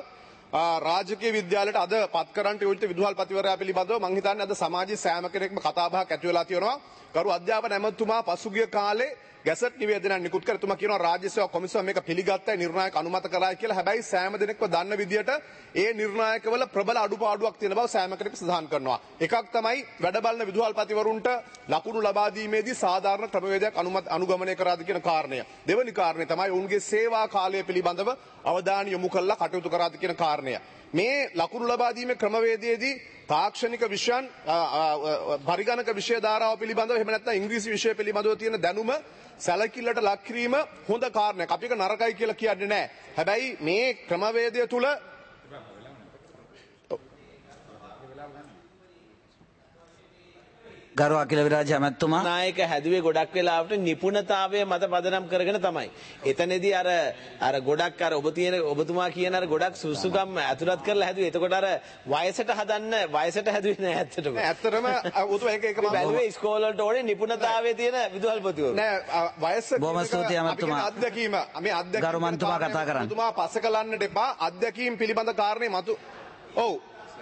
රාජකීය විද්‍යාලයට අද පත් කරන්නට යොමුච්ච විදුහල්පතිවරයා පිළිබඳව මම හිතන්නේ අද සමාජයේ සෑම කෙනෙක්ම කතා බහක් ඇති වෙලා තියෙනවා. ගරු අධ්‍යාපන ඇමතුමා පසුගිය කාලේ ගැසට් නිවේදනයක් නිකුත් කර තුමා කියනවා රාජ්‍ය සේවා කොමිසම මේක පිළිගත්තයි නිර්ණායක අනුමත කරායි කියලා. හැබැයි සෑම දෙනෙක්ම දන්න විදියට ඒ නිර්ණායකවල ප්‍රබල අඩුපාඩුවක් තියෙන බව සෑම කෙනෙක් සඳහන් කරනවා. එකක් තමයි වැඩ බලන විදුහල්පතිවරුන්ට ලකුණු ලබා දීමේදී සාධාරණ ක්‍රමවේදයක් අනුගමනය කරාද කියන කාරණය. දෙවැනි කාරණය තමයි ඔවුන්ගේ සේවා කාලය පිළිබඳව අවධානය යොමු කරලා කටයුතු කරාද කියන කාරණය. මේ ලකුණු ලබා දීමේ ක්‍රමවේදයේදී තාක්ෂණික විෂයන් පරිගණක විෂය ධාරාව පිළිබඳව එහෙම නැත්නම් ඉංග්‍රීසි විෂය පිළිබඳව තියෙන දැනුම සැලකිල්ලට ලක් කිරීම හොඳ කාරණයක්. අපි ඒක නරකයි කියලා කියන්නේ නැහැ. හැබැයි මේ ක්‍රමවේදය තුල ගරු අකිල විරාජ ඇමතුමා නායක හැදුවේ ගොඩක් වෙලාවට නිපුණතාවය මත පදනම් කරගෙන තමයි. එතනදී අර ගොඩක් අර ඔබතුමා කියන අර ගොඩක් සුසුකම් ඇතුළත් කරලා හැදුවේ. එතකොට අර වයසට හැදුවේ නෑ ඇත්තටම. ඇත්තටම ඒක බැලුවේ ඉස්කෝල වලට ඕනේ නිපුණතාවයේ තියෙන විදුහල්පතිවරු. නෑ වයස බොහොම ස්තුතියි ඇමතුමා. අත්දැකීම මේ අත්දැකීම ගරු මන්තුමා කතා කරන්න. ඔබතුමා පසකලන්නට එපා. අත්දැකීම් පිළිබඳ කාරණේ මතු ඔව්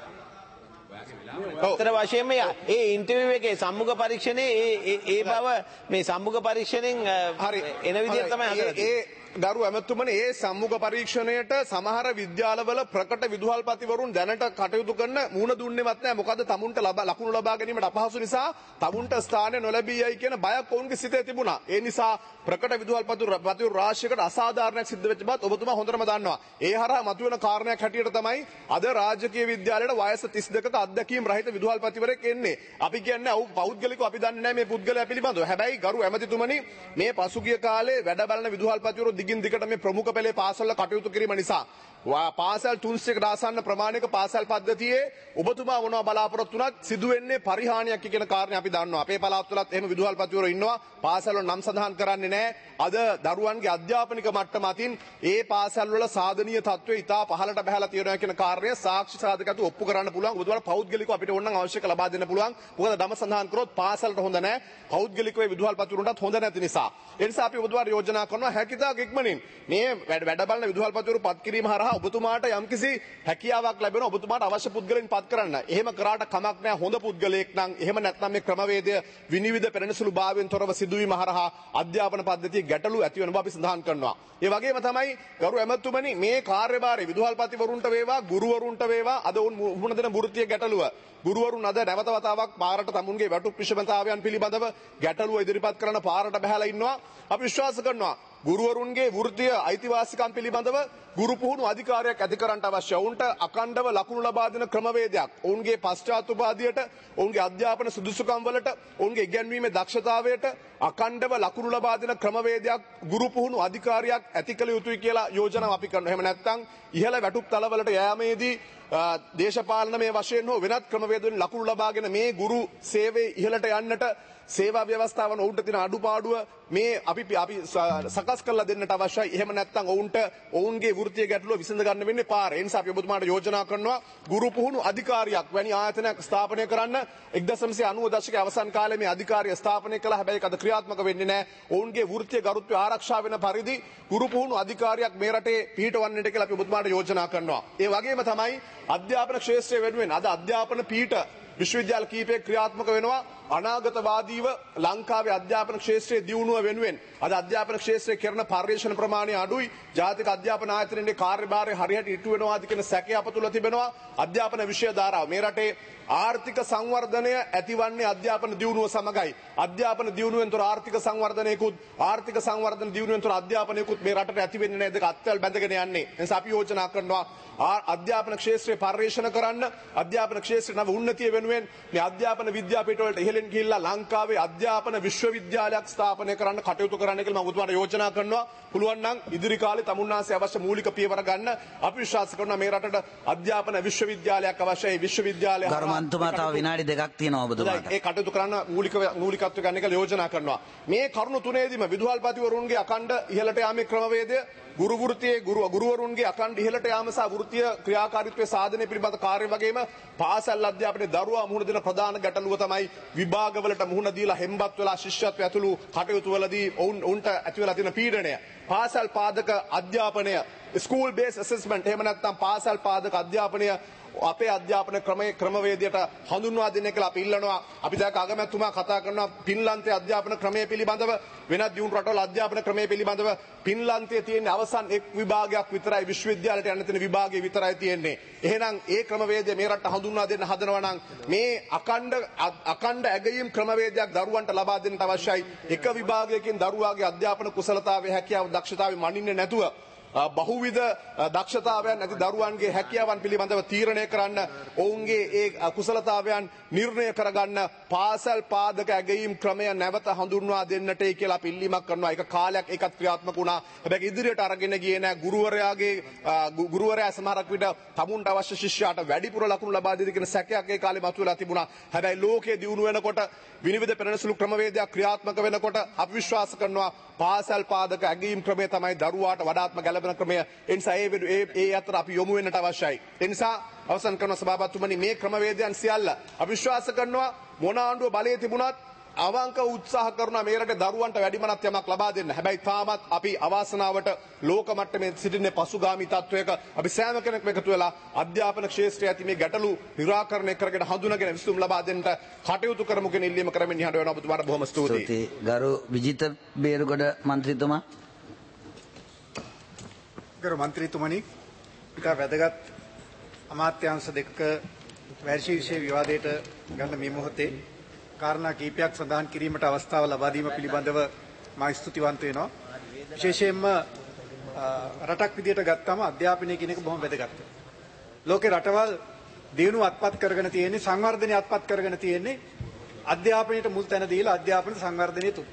උත්තර වශයෙන්ම ඒ ඉන්ටර්විව් එකේ සම්මුඛ පරීක්ෂණේ ඒ බව මේ සම්මුඛ පරීක්ෂණෙන් හරි එන විදිහට තමයි හදලා තියෙන්නේ. ගරු ඇමතුමනි ඒ සම්මුඛ පරීක්ෂණයට සමහර විද්‍යාලවල ප්‍රකට විදුහල්පතිවරුන් දැනට කටයුතු කරන මුහුණ දුන්නේවත් නැහැ. මොකද තමුන්ට ලකුණු ලබා ගැනීමට අපහසු නිසා තමුන්ට ස්ථානය නොලැබීයයි කියන බයක් ඔවුන්ගේ සිතේ තිබුණා. ඒ නිසා ප්‍රකට විදුහල්පතිවරු රාශියකට අසාධාරණයක් සිද්ධ වෙච්ච බවත් ඔබතුමා හොඳටම දන්නවා. ඒ හරහා මතුවෙන කාරණයක් හැටියට තමයි අද රාජකීය විද්‍යාලයට වයස 32ක අත්දැකීම් රහිත විදුහල්පතිවරයෙක් එන්නේ. අපි කියන්නේ පෞද්ගලිකව අපි දන්නේ නැහැ මේ පුද්ගලයා පිළිබඳව. හැබැයි ගරු ඇමතිතුමනි මේ පසුගිය කාලේ වැඩ බලන විදුහල්පතිවරු දිගින් දිගට මේ ප්‍රමුඛ පෙළේ පාසල්වල කටයුතු කිරීම නිසා පාසල් 300කට ආසන්න ප්‍රමාණයක පාසල් පද්ධතියේ ඔබතුමා මොනවා බලාපොරොත්තු වුණත් සිදු වෙන්නේ පරිහානියක් කියන කාරණේ අපි දන්නවා. අපේ පළාත්වලත් එහෙම විදුහල්පතිවරු ඉන්නවා. පාසල්වල නම් සඳහන් කරන්නේ නැහැ. අද දරුවන්ගේ අධ්‍යාපනික මට්ටම අතින් ඒ පාසල්වල සාධනීය තත්ත්වය ඉතා පහළට බහැලා තියෙනවා කියන කාරණය සාක්ෂි සාධකතු ඔප්පු කරන්න පුළුවන්. ඔබතුමාලා පෞද්ගලිකව අපිට ඕනනම් අවශ්‍යක ලබා දෙන්න පුළුවන්. මොකද දම සඳහන් කරොත් පාසල්ට හොඳ නැහැ. පෞද්ගලිකව විදුහල්පතිවරුන්ටත් හොඳ නැති නිසා. ඒ නිසා අපි ඔබතුමාලා යෝජනා කරනවා හැකියතාක් ඉක්මනින් මේ වැඩ බලන විදුහල්පතිවරු පත් කිරීම හරහා ඔබතුමාට යම්කිසි හැකියාවක් ලැබෙනවා ඔබතුමාට අවශ්‍ය පුද්ගලයන් පත් කරන්න. එහෙම කරාට කමක් නැහැ හොඳ පුද්ගලයෙක් නම් එහෙම නැත්නම් මේ ක්‍රමවේදය විනිවිද පෙරෙනසුළු භාවයෙන් තොරව සිදුවීම හරහා අධ්‍යාපන පද්ධතියේ ගැටලු ඇති වෙන බව අපි සඳහන් කරනවා. ඒ වගේම තමයි ගරු ඇමතුමනි මේ කාර්යභාරය විදුහල්පතිවරුන්ට වේවා ගුරුවරුන්ට වේවා අද මුහුණ දෙන වෘත්තීය ගැටලුව ගුරුවරුන් අද නැවත වතාවක් පාරට තමුන්ගේ වැටුප් විෂමතාවයන් පිළිබඳව ගැටලුව ඉදිරිපත් කරන පාරට බහැලා ඉන්නවා. අපි විශ්වාස කරනවා ගුරුවරුන්ගේ වෘත්තීය අයිතිවාසිකම් පිළිබඳව ගුරු පුහුණු අධිකාරියක් ඇති කරන්නට අවශ්‍ය. ඔවුන්ට අඛණ්ඩව ලකුණු ලබා දෙන ක්‍රමවේදයක් ඔවුන්ගේ පශ්චාත් උපාධියට ඔවුන්ගේ අධ්‍යාපන සුදුසුකම් වලට ඔවුන්ගේ ඉගැන්වීමේ දක්ෂතාවයට අඛණ්ඩව ලකුණු ලබා දෙන ක්‍රමවේදයක් ගුරු පුහුණු අධිකාරියක් ඇති කළ යුතුයි කියලා යෝජනාව අපි කරනවා. එහෙම නැත්නම් ඉහළ වැටුප් තලවලට යෑමේදී දේශපාලනමය වශයෙන් හෝ වෙනත් ක්‍රමවේදවලින් ලකුණු ලබාගෙන මේ ගුරු සේවයේ ඉහළට යන්නට සේවා ව්‍යවස්ථාවන් ඔවුන්ට තියෙන අඩුපාඩුව මේ අපි සකස් කරලා දෙන්නට අවශ්‍යයි. එහෙම නැත්නම් ඔවුන්ගේ වෘත්තීය ගැටලුව විසඳ ගන්න වෙන්නේ පාරේ. ඒ නිසා අපි ඔබතුමාට යෝජනා කරනවා ගුරු පුහුණු අධිකාරියක් වැනි ආයතනයක් ස්ථාපනය කරන්න. 1990 දශකයේ අවසන් කාලේ මේ අධිකාරිය ස්ථාපනය කළා. හැබැයි ඒක අද ක්‍රියාත්මක වෙන්නේ නැහැ. ඔවුන්ගේ වෘත්තීය ගරුත්වය ආරක්ෂා වෙන පරිදි ගුරු පුහුණු අධිකාරියක් මේ රටේ පිහිටවන්නට කියලා අපි ඔබතුමාට යෝජනා කරනවා. ඒ වගේම තමයි අධ්‍යාපන ක්ෂේත්‍රය වෙනුවෙන් අද අධ්‍යාපන පීඨ විශ්වවිද්‍යාල කීපයක් ක්‍රියාත්මක වෙනවා. අනාගතවාදීව ලංකාවේ අධ්‍යාපන ක්ෂේත්‍රයේ දියුණුව වෙනුවෙන් අද අධ්‍යාපන ක්ෂේත්‍රයේ කරන පර්යේෂණ ප්‍රමාණය අඩුයි. ජාතික අධ්‍යාපන ආයතනයේ කාර්යභාරය හරියට ඉටු වෙනවාද කියන සැකය අප තුළ තිබෙනවා. අධ්‍යාපන විෂය ධාරාව මේ රටේ ආර්ථික සංවර්ධනය ඇතිවන්නේ අධ්‍යාපන දියුණුව සමගයි. අධ්‍යාපන දියුණුවෙන් තොර ආර්ථික සංවර්ධනයකුත් ආර්ථික සංවර්ධන දියුණුවෙන් තොර අධ්‍යාපනයකුත් මේ රටට ඇති වෙන්නේ නැහැ. දෙක අත්වල බැඳගෙන යන්නේ. ඒ නිසා අපි යෝජනා කරනවා අධ්‍යාපන ක්ෂේත්‍රයේ පර්යේෂණ කරන්න අධ්‍යාපන ක්ෂේත්‍රයේ නව උන්නතිය වෙනුවෙන් මේ අධ්‍යාපන විද්‍යාපීඨ වලට ඉහළින් ගිහිල්ලා ලංකාවේ අධ්‍යාපන විශ්වවිද්‍යාලයක් ස්ථාපනය කරන්න කටයුතු කරන්න කියලා මම ඔබතුමාට යෝජනා කරනවා. පුළුවන් නම් ඉදිරි කාලේ තමුන්නාන්සේ අවශ්‍ය මූලික පියවර ගන්න අපි විශ්වාස කරනවා මේ රටට අධ්‍යාපන විශ්වවිද්‍යාලයක් අවශ්‍යයි. විශ්වවිද්‍යාලය ගරුමන්තුමා තව විනාඩි 2ක් තියෙනවා ඔබතුමාට. ඒ කටයුතු කරන්න මූලිකත්වය ගන්න කියලා යෝජනා කරනවා. මේ කරුණු තුනේදීම විදුහල්පතිවරුන්ගේ අඛණ්ඩ ඉහළට යාමේ ක්‍රමවේදය ගුරුවරුන්ගේ අඛණ්ඩ ඉහළට යාම සහ වෘත්තීය ක්‍රියාකාරීත්වයේ සාධනය පිළිබඳ කාර්ය වගේම පාසල් අධ්‍යාපනයේ දරුවා මුහුණ දෙන ප්‍රධාන ගැටලුව තමයි විභාගවලට මුහුණ දීලා හෙම්බත් වෙලා ශිෂ්‍යත්වය ඇතුළු කටයුතු වලදී ඔවුන්ට ඇති වෙලා තියෙන පීඩනය. පාසල් පාදක අධ්‍යාපනය ස්කූල් බේස් ඇසෙස්මන්ට් එහෙම නැත්නම් පාසල් පාදක අධ්‍යාපනය අපේ අධ්‍යාපන ක්‍රමවේදයට හඳුන්වා දෙන්න කියලා අපි ඉල්ලනවා. අපි දැක අගමැතිතුමා කතා කරනවා ෆින්ලන්තයේ අධ්‍යාපන ක්‍රමය පිළිබඳව වෙනත් දියුණු රටවල අධ්‍යාපන ක්‍රමය පිළිබඳව ෆින්ලන්තයේ තියෙන අවසන් එක් විභාගයක් විතරයි විශ්වවිද්‍යාලයට යන්න තියෙන විභාගය විතරයි තියෙන්නේ. එහෙනම් ඒ ක්‍රමවේදය මේ රටට හඳුන්වා දෙන්න හදනවා නම් මේ අඛණ්ඩ ඇගයීම් ක්‍රමවේදයක් දරුවන්ට ලබා දෙන්නට අවශ්‍යයි. එක විභාගයකින් දරුවාගේ අධ්‍යාපන කුසලතාවය හැකියාව දක්ෂතාවය මනින්නේ නැතුව බහුවිධ දක්ෂතාවයන් ඇති දරුවන්ගේ හැකියාවන් පිළිබඳව තීරණය කරන්න ඔවුන්ගේ ඒ කුසලතාවයන් නිර්ණය කරගන්න පාසල් පාදක ඇගයීම් ක්‍රමය නැවත හඳුන්වා දෙන්නටයි කියලා අපි ඉල්ලීමක් කරනවා. ඒක කාලයක් ඒකත් ක්‍රියාත්මක වුණා. හැබැයි ඉදිරියට අරගෙන ගියේ නැහැ. ගුරුවරයා සමහරක් විට තමුන්ට අවශ්‍ය ශිෂ්‍යයාට වැඩිපුර ලකුණු ලබා දෙද කියන සැකයක් ඒ කාලේ මතුවලා තිබුණා. හැබැයි ලෝකයේ දියුණු වෙනකොට විනිවිද පෙරෙනසුළු ක්‍රමවේදයක් ක්‍රියාත්මක වෙනකොට අපි විශ්වාස කරනවා පාසල් පාදක ඇගයීම් ක්‍රමය තමයි දරුවාට වඩාත්ම ගැළපෙන ක්‍රමය. ඒ නිසා ඒ අතර අපි යොමු වෙන්නට අවශ්‍යයි. ඒ නිසා අවසන් කරන සභාපතිතුමනි මේ ක්‍රමවේදයන් සියල්ල අපි විශ්වාස කරනවා මොන ආණ්ඩුව බලයේ තිබුණත් අවංක උත්සාහ කරනවා මේ රටේ දරුවන්ට වැඩිමනත් යමක් ලබා දෙන්න. හැබැයි තාමත් අපි අවාසනාවට ලෝක මට්ටමේ සිටින්නේ පසුගාමි තත්වයක. අපි සෑම කෙනෙක්ම එකතු වෙලා අධ්‍යාපන ක්ෂේත්‍රයේ ඇති මේ ගැටලු නිරාකරණය කරගෙන හඳුනාගෙන විසඳුම් ලබා දෙන්නට කටයුතු කරමු කියන ඉල්ලීම කරමින් නිහඬ වෙනවා. ඔබතුමාට බොහොම ස්තුතියි. ගරු විජිත බේරුගොඩ මන්ත්‍රීතුමා. ගරු මන්ත්‍රීතුමනි, ඉතා වැදගත් අමාත්‍යාංශ දෙක වැර්ෂි විෂය විවාදයට ගන්න මේ මොහොතේ කාරණා කීපයක් සඳහන් කිරීමට අවස්ථාව ලබා දීම පිළිබඳව මා ස්තුතිවන්ත වෙනවා. විශේෂයෙන්ම රටක් විදියට ගත්තාම අධ්‍යාපනය කියන එක බොහොම වැදගත්. ලෝකේ රටවල් දියුණුව අත්පත් කරගෙන තියෙන්නේ, සංවර්ධනය අත්පත් කරගෙන තියෙන්නේ අධ්‍යාපනයට මුල් තැන දීලා අධ්‍යාපන සංවර්ධනය තුල.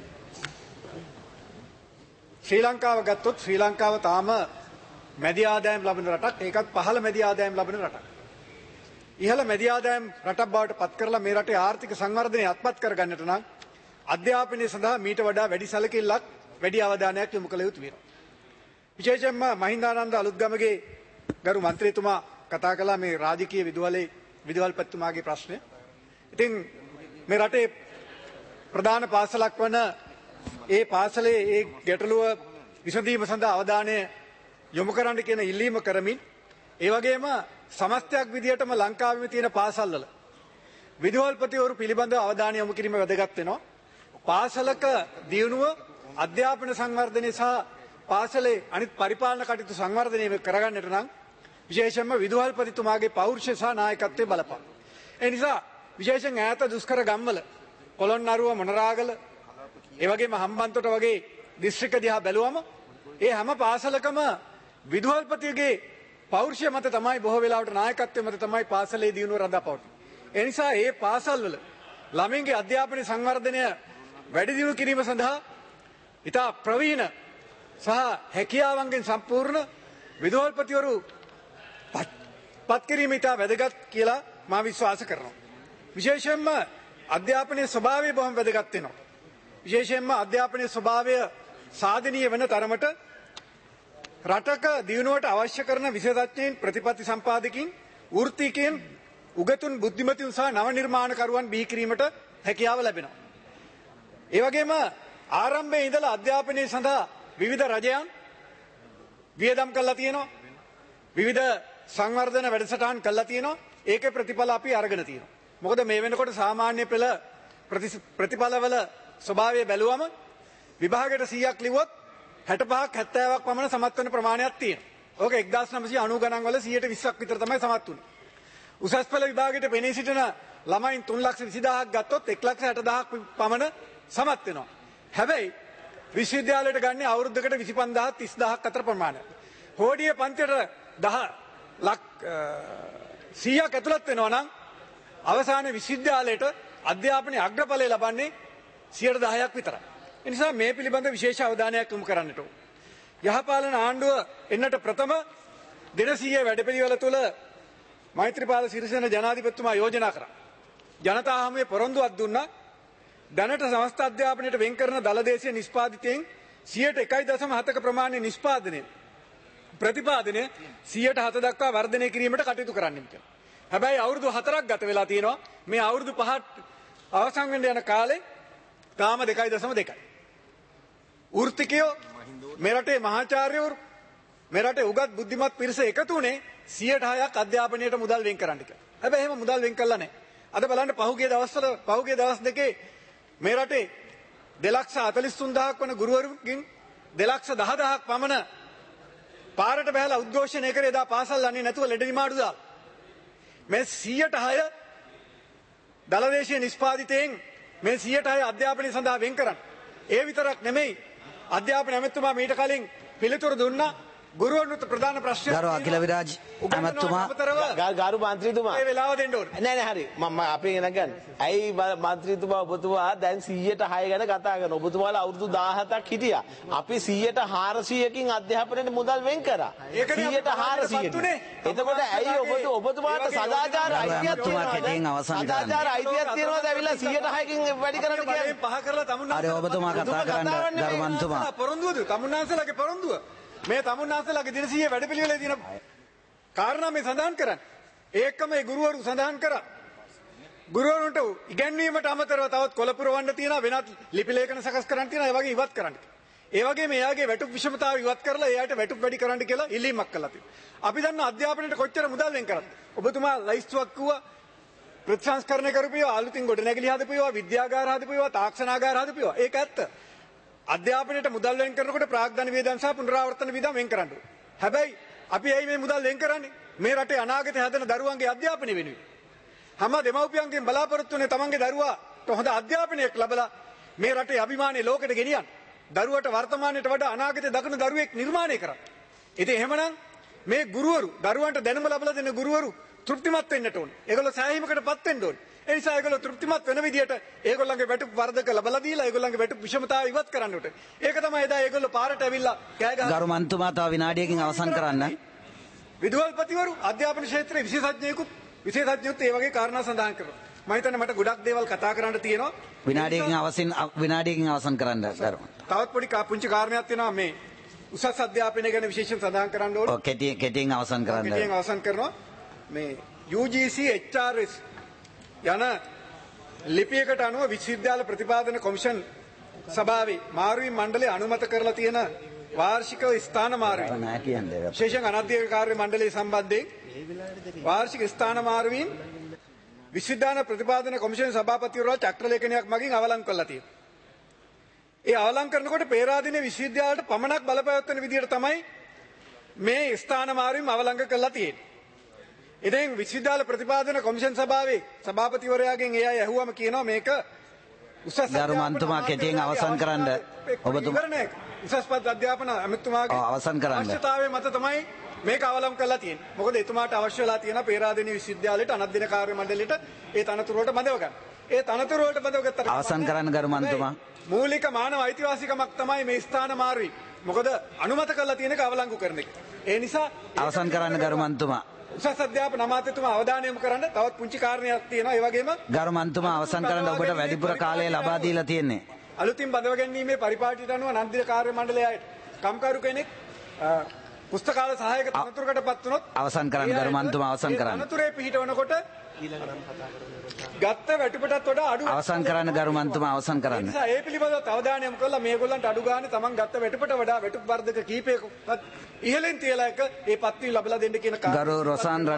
ශ්‍රී ලංකාව ගත්තොත් ශ්‍රී ලංකාව තාම මැදි ආදායම් ලබන රටක්. ඒකත් පහළ මැදි ආදායම් ලබන රටක්. ඉහළ මැදි ආදායම් රටක් බවට පත් කරලා මේ රටේ ආර්ථික සංවර්ධනය අත්පත් කරගන්නට නම් අධ්‍යාපනය සඳහා මීට වඩා වැඩි සැලකිල්ලක්, වැඩි අවධානයක් යොමු කළ යුතු වෙනවා. විශේෂයෙන්ම මහින්දානන්ද අලුත්ගමගේ ගරු මන්ත්‍රීතුමා කතා කළා මේ රාජකීය විදුහල්පතිතුමාගේ ප්‍රශ්නය. ඉතින් මේ රටේ ප්‍රධාන පාසලක් වන ඒ පාසලේ ඒ ගැටලුව විසඳීම සඳහා අවධානය යොමු කරන්න කියන ඉල්ලීම කරමින් ඒ වගේම සමස්තයක් විදියටම ලංකාවේ තියෙන පාසල්වල විදුහල්පතිවරු පිළිබඳව අවධානය යොමු කිරීම වැදගත් වෙනවා. පාසලක දියුණුව අධ්‍යාපන සංවර්ධනය සහ පාසලේ අනිත් පරිපාලන කටයුතු සංවර්ධනය කරගන්නට නම් විශේෂයෙන්ම විදුහල්පතිතුමාගේ පෞරුෂය සහ නායකත්වයේ බලපාන. ඒ නිසා විශේෂයෙන් ඈත දුෂ්කර ගම්වල පොළොන්නරුව මොනරාගල ඒ වගේම හම්බන්තොට වගේ දිස්ත්‍රික්ක දිහා බැලුවම ඒ හැම පාසලකම විදුහල්පතිගේ පෞරුෂය මත තමයි බොහෝ වෙලාවට නායකත්වය මත තමයි පාසලේ දියුණුව රඳාපවතින්නේ. ඒ නිසා ඒ පාසල්වල ළමයින්ගේ අධ්‍යාපන සංවර්ධනය වැඩි දියුණු කිරීම සඳහා ඉතා ප්‍රවීණ සහ හැකියාවන්ගෙන් සම්පූර්ණ විදුහල්පතිවරු පත් කිරීම ඉතා වැදගත් කියලා මා විශ්වාස කරනවා. විශේෂයෙන්ම අධ්‍යාපනයේ ස්වභාවය බොහොම වැදගත් වෙනවා. විශේෂයෙන්ම අධ්‍යාපනයේ ස්වභාවය සාධනීය වෙන තරමට රටක දියුණුවට අවශ්‍ය කරන විශේෂඥයින් ප්‍රතිපත්ති සම්පාදකයින් වෘත්තිකයන් උගතුන් බුද්ධිමතුන් සහ නව නිර්මාණකරුවන් බිහි කිරීමට හැකියාව ලැබෙනවා. ඒ වගේම ආරම්භයේ ඉඳලා අධ්‍යාපනයේ සඳහා විවිධ රජයන් වියදම් කළා තියෙනවා. විවිධ සංවර්ධන වැඩසටහන් කළා තියෙනවා. ඒකේ ප්‍රතිඵල අපි අරගෙන තියෙනවා. මොකද මේ වෙනකොට සාමාන්‍ය පෙළ ප්‍රතිඵලවල ස්වභාවය බැලුවම විභාගයට 100ක් ලිව්වොත් 65ක් 70ක් පමණ සමත් වෙන ප්‍රමාණයක් තියෙනවා. ඕක 1990 ගණන් වල 120ක් විතර තමයි සමත් වුනේ. උසස් පෙළ විභාගයට පෙනී සිටින ළමයින් 3,20,000ක් ගත්තොත් 1,60,000ක් පමණ සමත් වෙනවා. හැබැයි විශ්වවිද්‍යාලයට ගන්නේ අවුරුද්දකට 25,000 30,000ක් අතර ප්‍රමාණයක්. හෝඩියේ පන්තියට 100ක් ඇතුළත් වෙනවා නම් අවසානයේ විශ්වවිද්‍යාලයට අධ්‍යාපනයේ අග්‍රඵලය ලබන්නේ 10%ක් විතරයි. ඒ නිසා මේ පිළිබඳ විශේෂ අවධානයක් යොමු කරන්නට ඕන. යහපාලන ආණ්ඩුව එන්නට ප්‍රථම දින 100 වැඩපිළිවෙල තුළ මෛත්‍රීපාල සිරිසේන ජනාධිපතිතුමා යෝජනා කරා. ජනතා හමුවේ පොරොන්දුවක් දුන්නා. දැනට සමස්ත අධ්‍යාපනයට වෙන් කරන දළදේශීය නිෂ්පාදිතයෙන් 1.7% ප්‍රමාණය ප්‍රතිපාදනය 107 දක්වා වර්ධනය කිරීමට කටයුතු කරන්න කියලා. හැබැයි අවුරුදු 4ක් ගත වෙලා තියෙනවා. මේ අවුරුදු 5ක් අවසන් වෙන්න යන කාලේ තාම 2.2. වෘත්තිකයෝ මේ රටේ මහාචාර්යවරු මේ රටේ උගත් බුද්ධිමත් පිරිස එකතු වුණේ 106ක් අධ්‍යාපනයට මුදල් වෙන් කරන්න කියලා. හැබැයි එහෙම මුදල් වෙන් කළා නැහැ. අද බලන්න පහුගිය දවස් දෙකේ මේ රටේ 2,43,000ක් වන ගුරුවරුන්ගෙන් 2,10,000ක් පමණ පාරට බහැලා උද්ඝෝෂණය කරේ එදා පාසල් යන්නේ නැතුව ලෙඩ නිමාඩු දාලා. මේ 106 දළදේශීය නිෂ්පාදිතයෙන් මේ 106 අධ්‍යාපනය සඳහා වෙන් කරන්න. ඒ විතරක් නෙමෙයි අධ්‍යාපන ඇමතුමා මීට කලින් පිළිතුරු දුන්නා. ගුරුවරුන්ට ප්‍රධාන ප්‍රශ්නය ගරු අකිල විරාජ් ඇමතුමා ගරු මන්ත්‍රීතුමා ඒ වෙලාව දෙන්න ඕනේ. නෑ නෑ හරි මම අපේ ගෙන ගන්න. ඇයි මන්ත්‍රීතුමා ඔබතුමා දැන් 106 ගැන කතා කරන ඔබතුමාලා අවුරුදු 17ක් හිටියා. අපි 100ට 400කින් අධ්‍යාපනයට මුදල් වෙන් කරා. 100ට 400. එතකොට ඇයි ඔබතුමාට සදාචාර අයිතියක් තියෙනවද? සදාචාර අයිතියක් තියෙනවද ඇවිල්ලා 106කින් වැඩි කරන්න කියන්නේ? පහ කරලා තමුන්නාන්සලා අර ඔබතුමා කතා කරන්න ගරු මන්තුමා පොරොන්දුවද තමුන්නාන්සලාගේ පොරොන්දුව මේ තමුන්නාන්සලාගේ දින 100 වැඩපිළිවෙලේ තියෙන කාරණා මේ සඳහන් කරන්නේ. ඒකම ඒ ගුරුවරු සඳහන් කරා. ගුරුවරුන්ට ඉගැන්වීමට අමතරව තවත් කොළ පුරවන්න තියෙනවා, වෙනත් ලිපි ලේඛන සකස් කරන්න තියෙනවා, ඒ වගේ ඉවත් කරන්න. ඒ වගේම එයාගේ වැටුප් විෂමතාව ඉවත් කරලා එයාට වැටුප් වැඩි කරන්න කියලා ඉල්ලීමක් කළා තියෙනවා. අපි දන්න අධ්‍යාපනයට කොච්චර මුදල් වෙන් කරත්. ඔබතුමා ලයිස්තුවක් කිව්වා ප්‍රතිසංස්කරණය කරපියවා, අලුතින් ගොඩනැගිලි හදපියවා, විද්‍යාගාර හදපියවා, තාක්ෂණාගාර හදපියවා. ඒක ඇත්ත. අධ්‍යාපනයට මුදල් වෙන් කරනකොට ප්‍රාග්ධන වියදම් සහ පුනරාවර්තන වියදම් වෙන් කරන්න ඕනේ. හැබැයි අපි ඇයි මේ මුදල් වෙන් කරන්නේ? මේ රටේ අනාගතය හදන දරුවන්ගේ අධ්‍යාපනය වෙනුවෙන්. හැම දෙමව්පියන්ගෙන් බලාපොරොත්තු වෙන්නේ තමන්ගේ දරුවාට හොඳ අධ්‍යාපනයක් ලැබලා මේ රටේ අභිමානය ලෝකෙට ගෙනියන්න. දරුවට වර්තමානයට වඩා අනාගතය දක්වන දරුවෙක් නිර්මාණය කරන්න. ඉතින් එහෙමනම් මේ ගුරුවරු දරුවන්ට දැනුම ලබා දෙන ගුරුවරු තෘප්තිමත් වෙන්නට ඕනේ. ඒගොල්ලෝ සෑහීමකටපත් වෙන්න ඕනේ. ඒ නිසා ඒගොල්ලෝ තෘප්තිමත් වෙන විදියට ඒගොල්ලන්ගේ වැටුප් වර්ධක ලබා දීලා ඒගොල්ලන්ගේ වැටුප් විෂමතාව ඉවත් කරන්න ඕනේ. ඒක තමයි එදා ඒගොල්ලෝ පාරට ඇවිල්ලා කෑ ගහලා ගරු මන්තුමා තව විනාඩියකින් අවසන් කරන්න. විදුහල්පතිවරු අධ්‍යාපන ක්ෂේත්‍රයේ විශේෂඥයෙකුත් ඒ වගේ කාරණා සඳහන් කරනවා. මම හිතන්නේ මට ගොඩක් දේවල් කතා කරන්න තියෙනවා. විනාඩියකින් අවසන් කරන්න ගරු. තවත් පොඩි පුංචි කාරණයක් තියෙනවා මේ උසස් අධ්‍යාපනය ගැන විශේෂයෙන් සඳහන් කරන්න ඕනේ. ඔව් කෙටියෙන් අවසන් කරන්න. කෙටියෙන් අවසන් කරනවා. මේ UGC HRS යන ලිපියකට අනුව විශ්වවිද්‍යාල ප්‍රතිපාදන කොමිෂන් සභාවේ මාරුවීම් මණ්ඩලය අනුමත කරලා තියෙන වාර්ෂික ස්ථාන මාරුවීම නෑ කියන්නේ. විශේෂයෙන් අනධ්‍යයන කාර්ය මණ්ඩලය සම්බන්ධයෙන් වාර්ෂික ස්ථාන මාරුවීම් විශ්වවිද්‍යාල ප්‍රතිපාදන කොමිෂන් සභාපතිවරයා චක්‍ර ලේඛනයක් මගින් අවලංගු කළා තියෙනවා. ඒ අවලංගු කරනකොට පේරාදෙණිය විශ්වවිද්‍යාලයට පමණක් බලපෑවත්වන විදිහට තමයි මේ ස්ථාන මාරුවීම් අවලංගු කරලා තියෙන්නේ. ඉතින් විශ්වවිද්‍යාල ප්‍රතිපාදන කොමිෂන් සභාවේ සභාපතිවරයාගෙන් ඒ අය ඇහුවම කියනවා මේක උසස් ගරු මන්තුමා කෙටියෙන් අවසන් කරන්න ඔබතුමා උසස් පද අධ්‍යාපන අමාත්‍යතුමාගේ අවසන් කරන්න. අවශ්‍යතාවය මත තමයි මේක අවලංගු කරලා තියෙන්නේ. මොකද එතුමාට අවශ්‍ය වෙලා තියෙන පේරාදෙණිය විශ්වවිද්‍යාලයට අනධ්‍යයන කාර්ය මණ්ඩලයට ඒ තනතුරු වලට බඳව ගන්න. ඒ තනතුරු වලට බඳව ගත්තට අවසන් කරන්න ගරු මන්තුමා. මූලික මානව අයිතිවාසිකමක් තමයි මේ ස්ථාන මාරුවීම. මොකද අනුමත කරලා තියෙනක අවලංගු කරන එක. ඒ නිසා අවසන් කරන්න ගරු මන්තුමා. උසස් අධ්‍යාපන අමාත්‍යතුමා අවධානය යොමු කරන්න තවත් පුංචි කාරණයක් තියෙනවා. ඒ වගේම ගරු මන්තුමා අවසන් කරන්න ඔබට වැඩිපුර කාලය ලබා දීලා තියෙන්නේ. අලුතින් බඳව ගැනීමේ පරිපාටියට අනුව අනධ්‍යයන කාර්ය මණ්ඩලයට කම්කරු කෙනෙක් පුස්තකාල සහායක තනතුරකටපත් වුණොත් අවසන් කරන්න ගරු මන්තුමා අවසන් කරන්න. තනතුරේ පිහිටවනකොට ගත්ත වැටුපටත් වඩා අඩු අවසන් කරන්න ගරු මන්තුමා අවසන් කරන්න. ඒ පිළිබඳව අවධානය යොමු කළා මේගොල්ලන්ට අඩු ගානේ තමන් ගත්ත වැටුපට වඩා වැටුප් වර්ධක කීපයක ඉහළින් තියලා එක ඒ පත්වීම ලැබලා දෙන්න කියන ගරු රොසාන්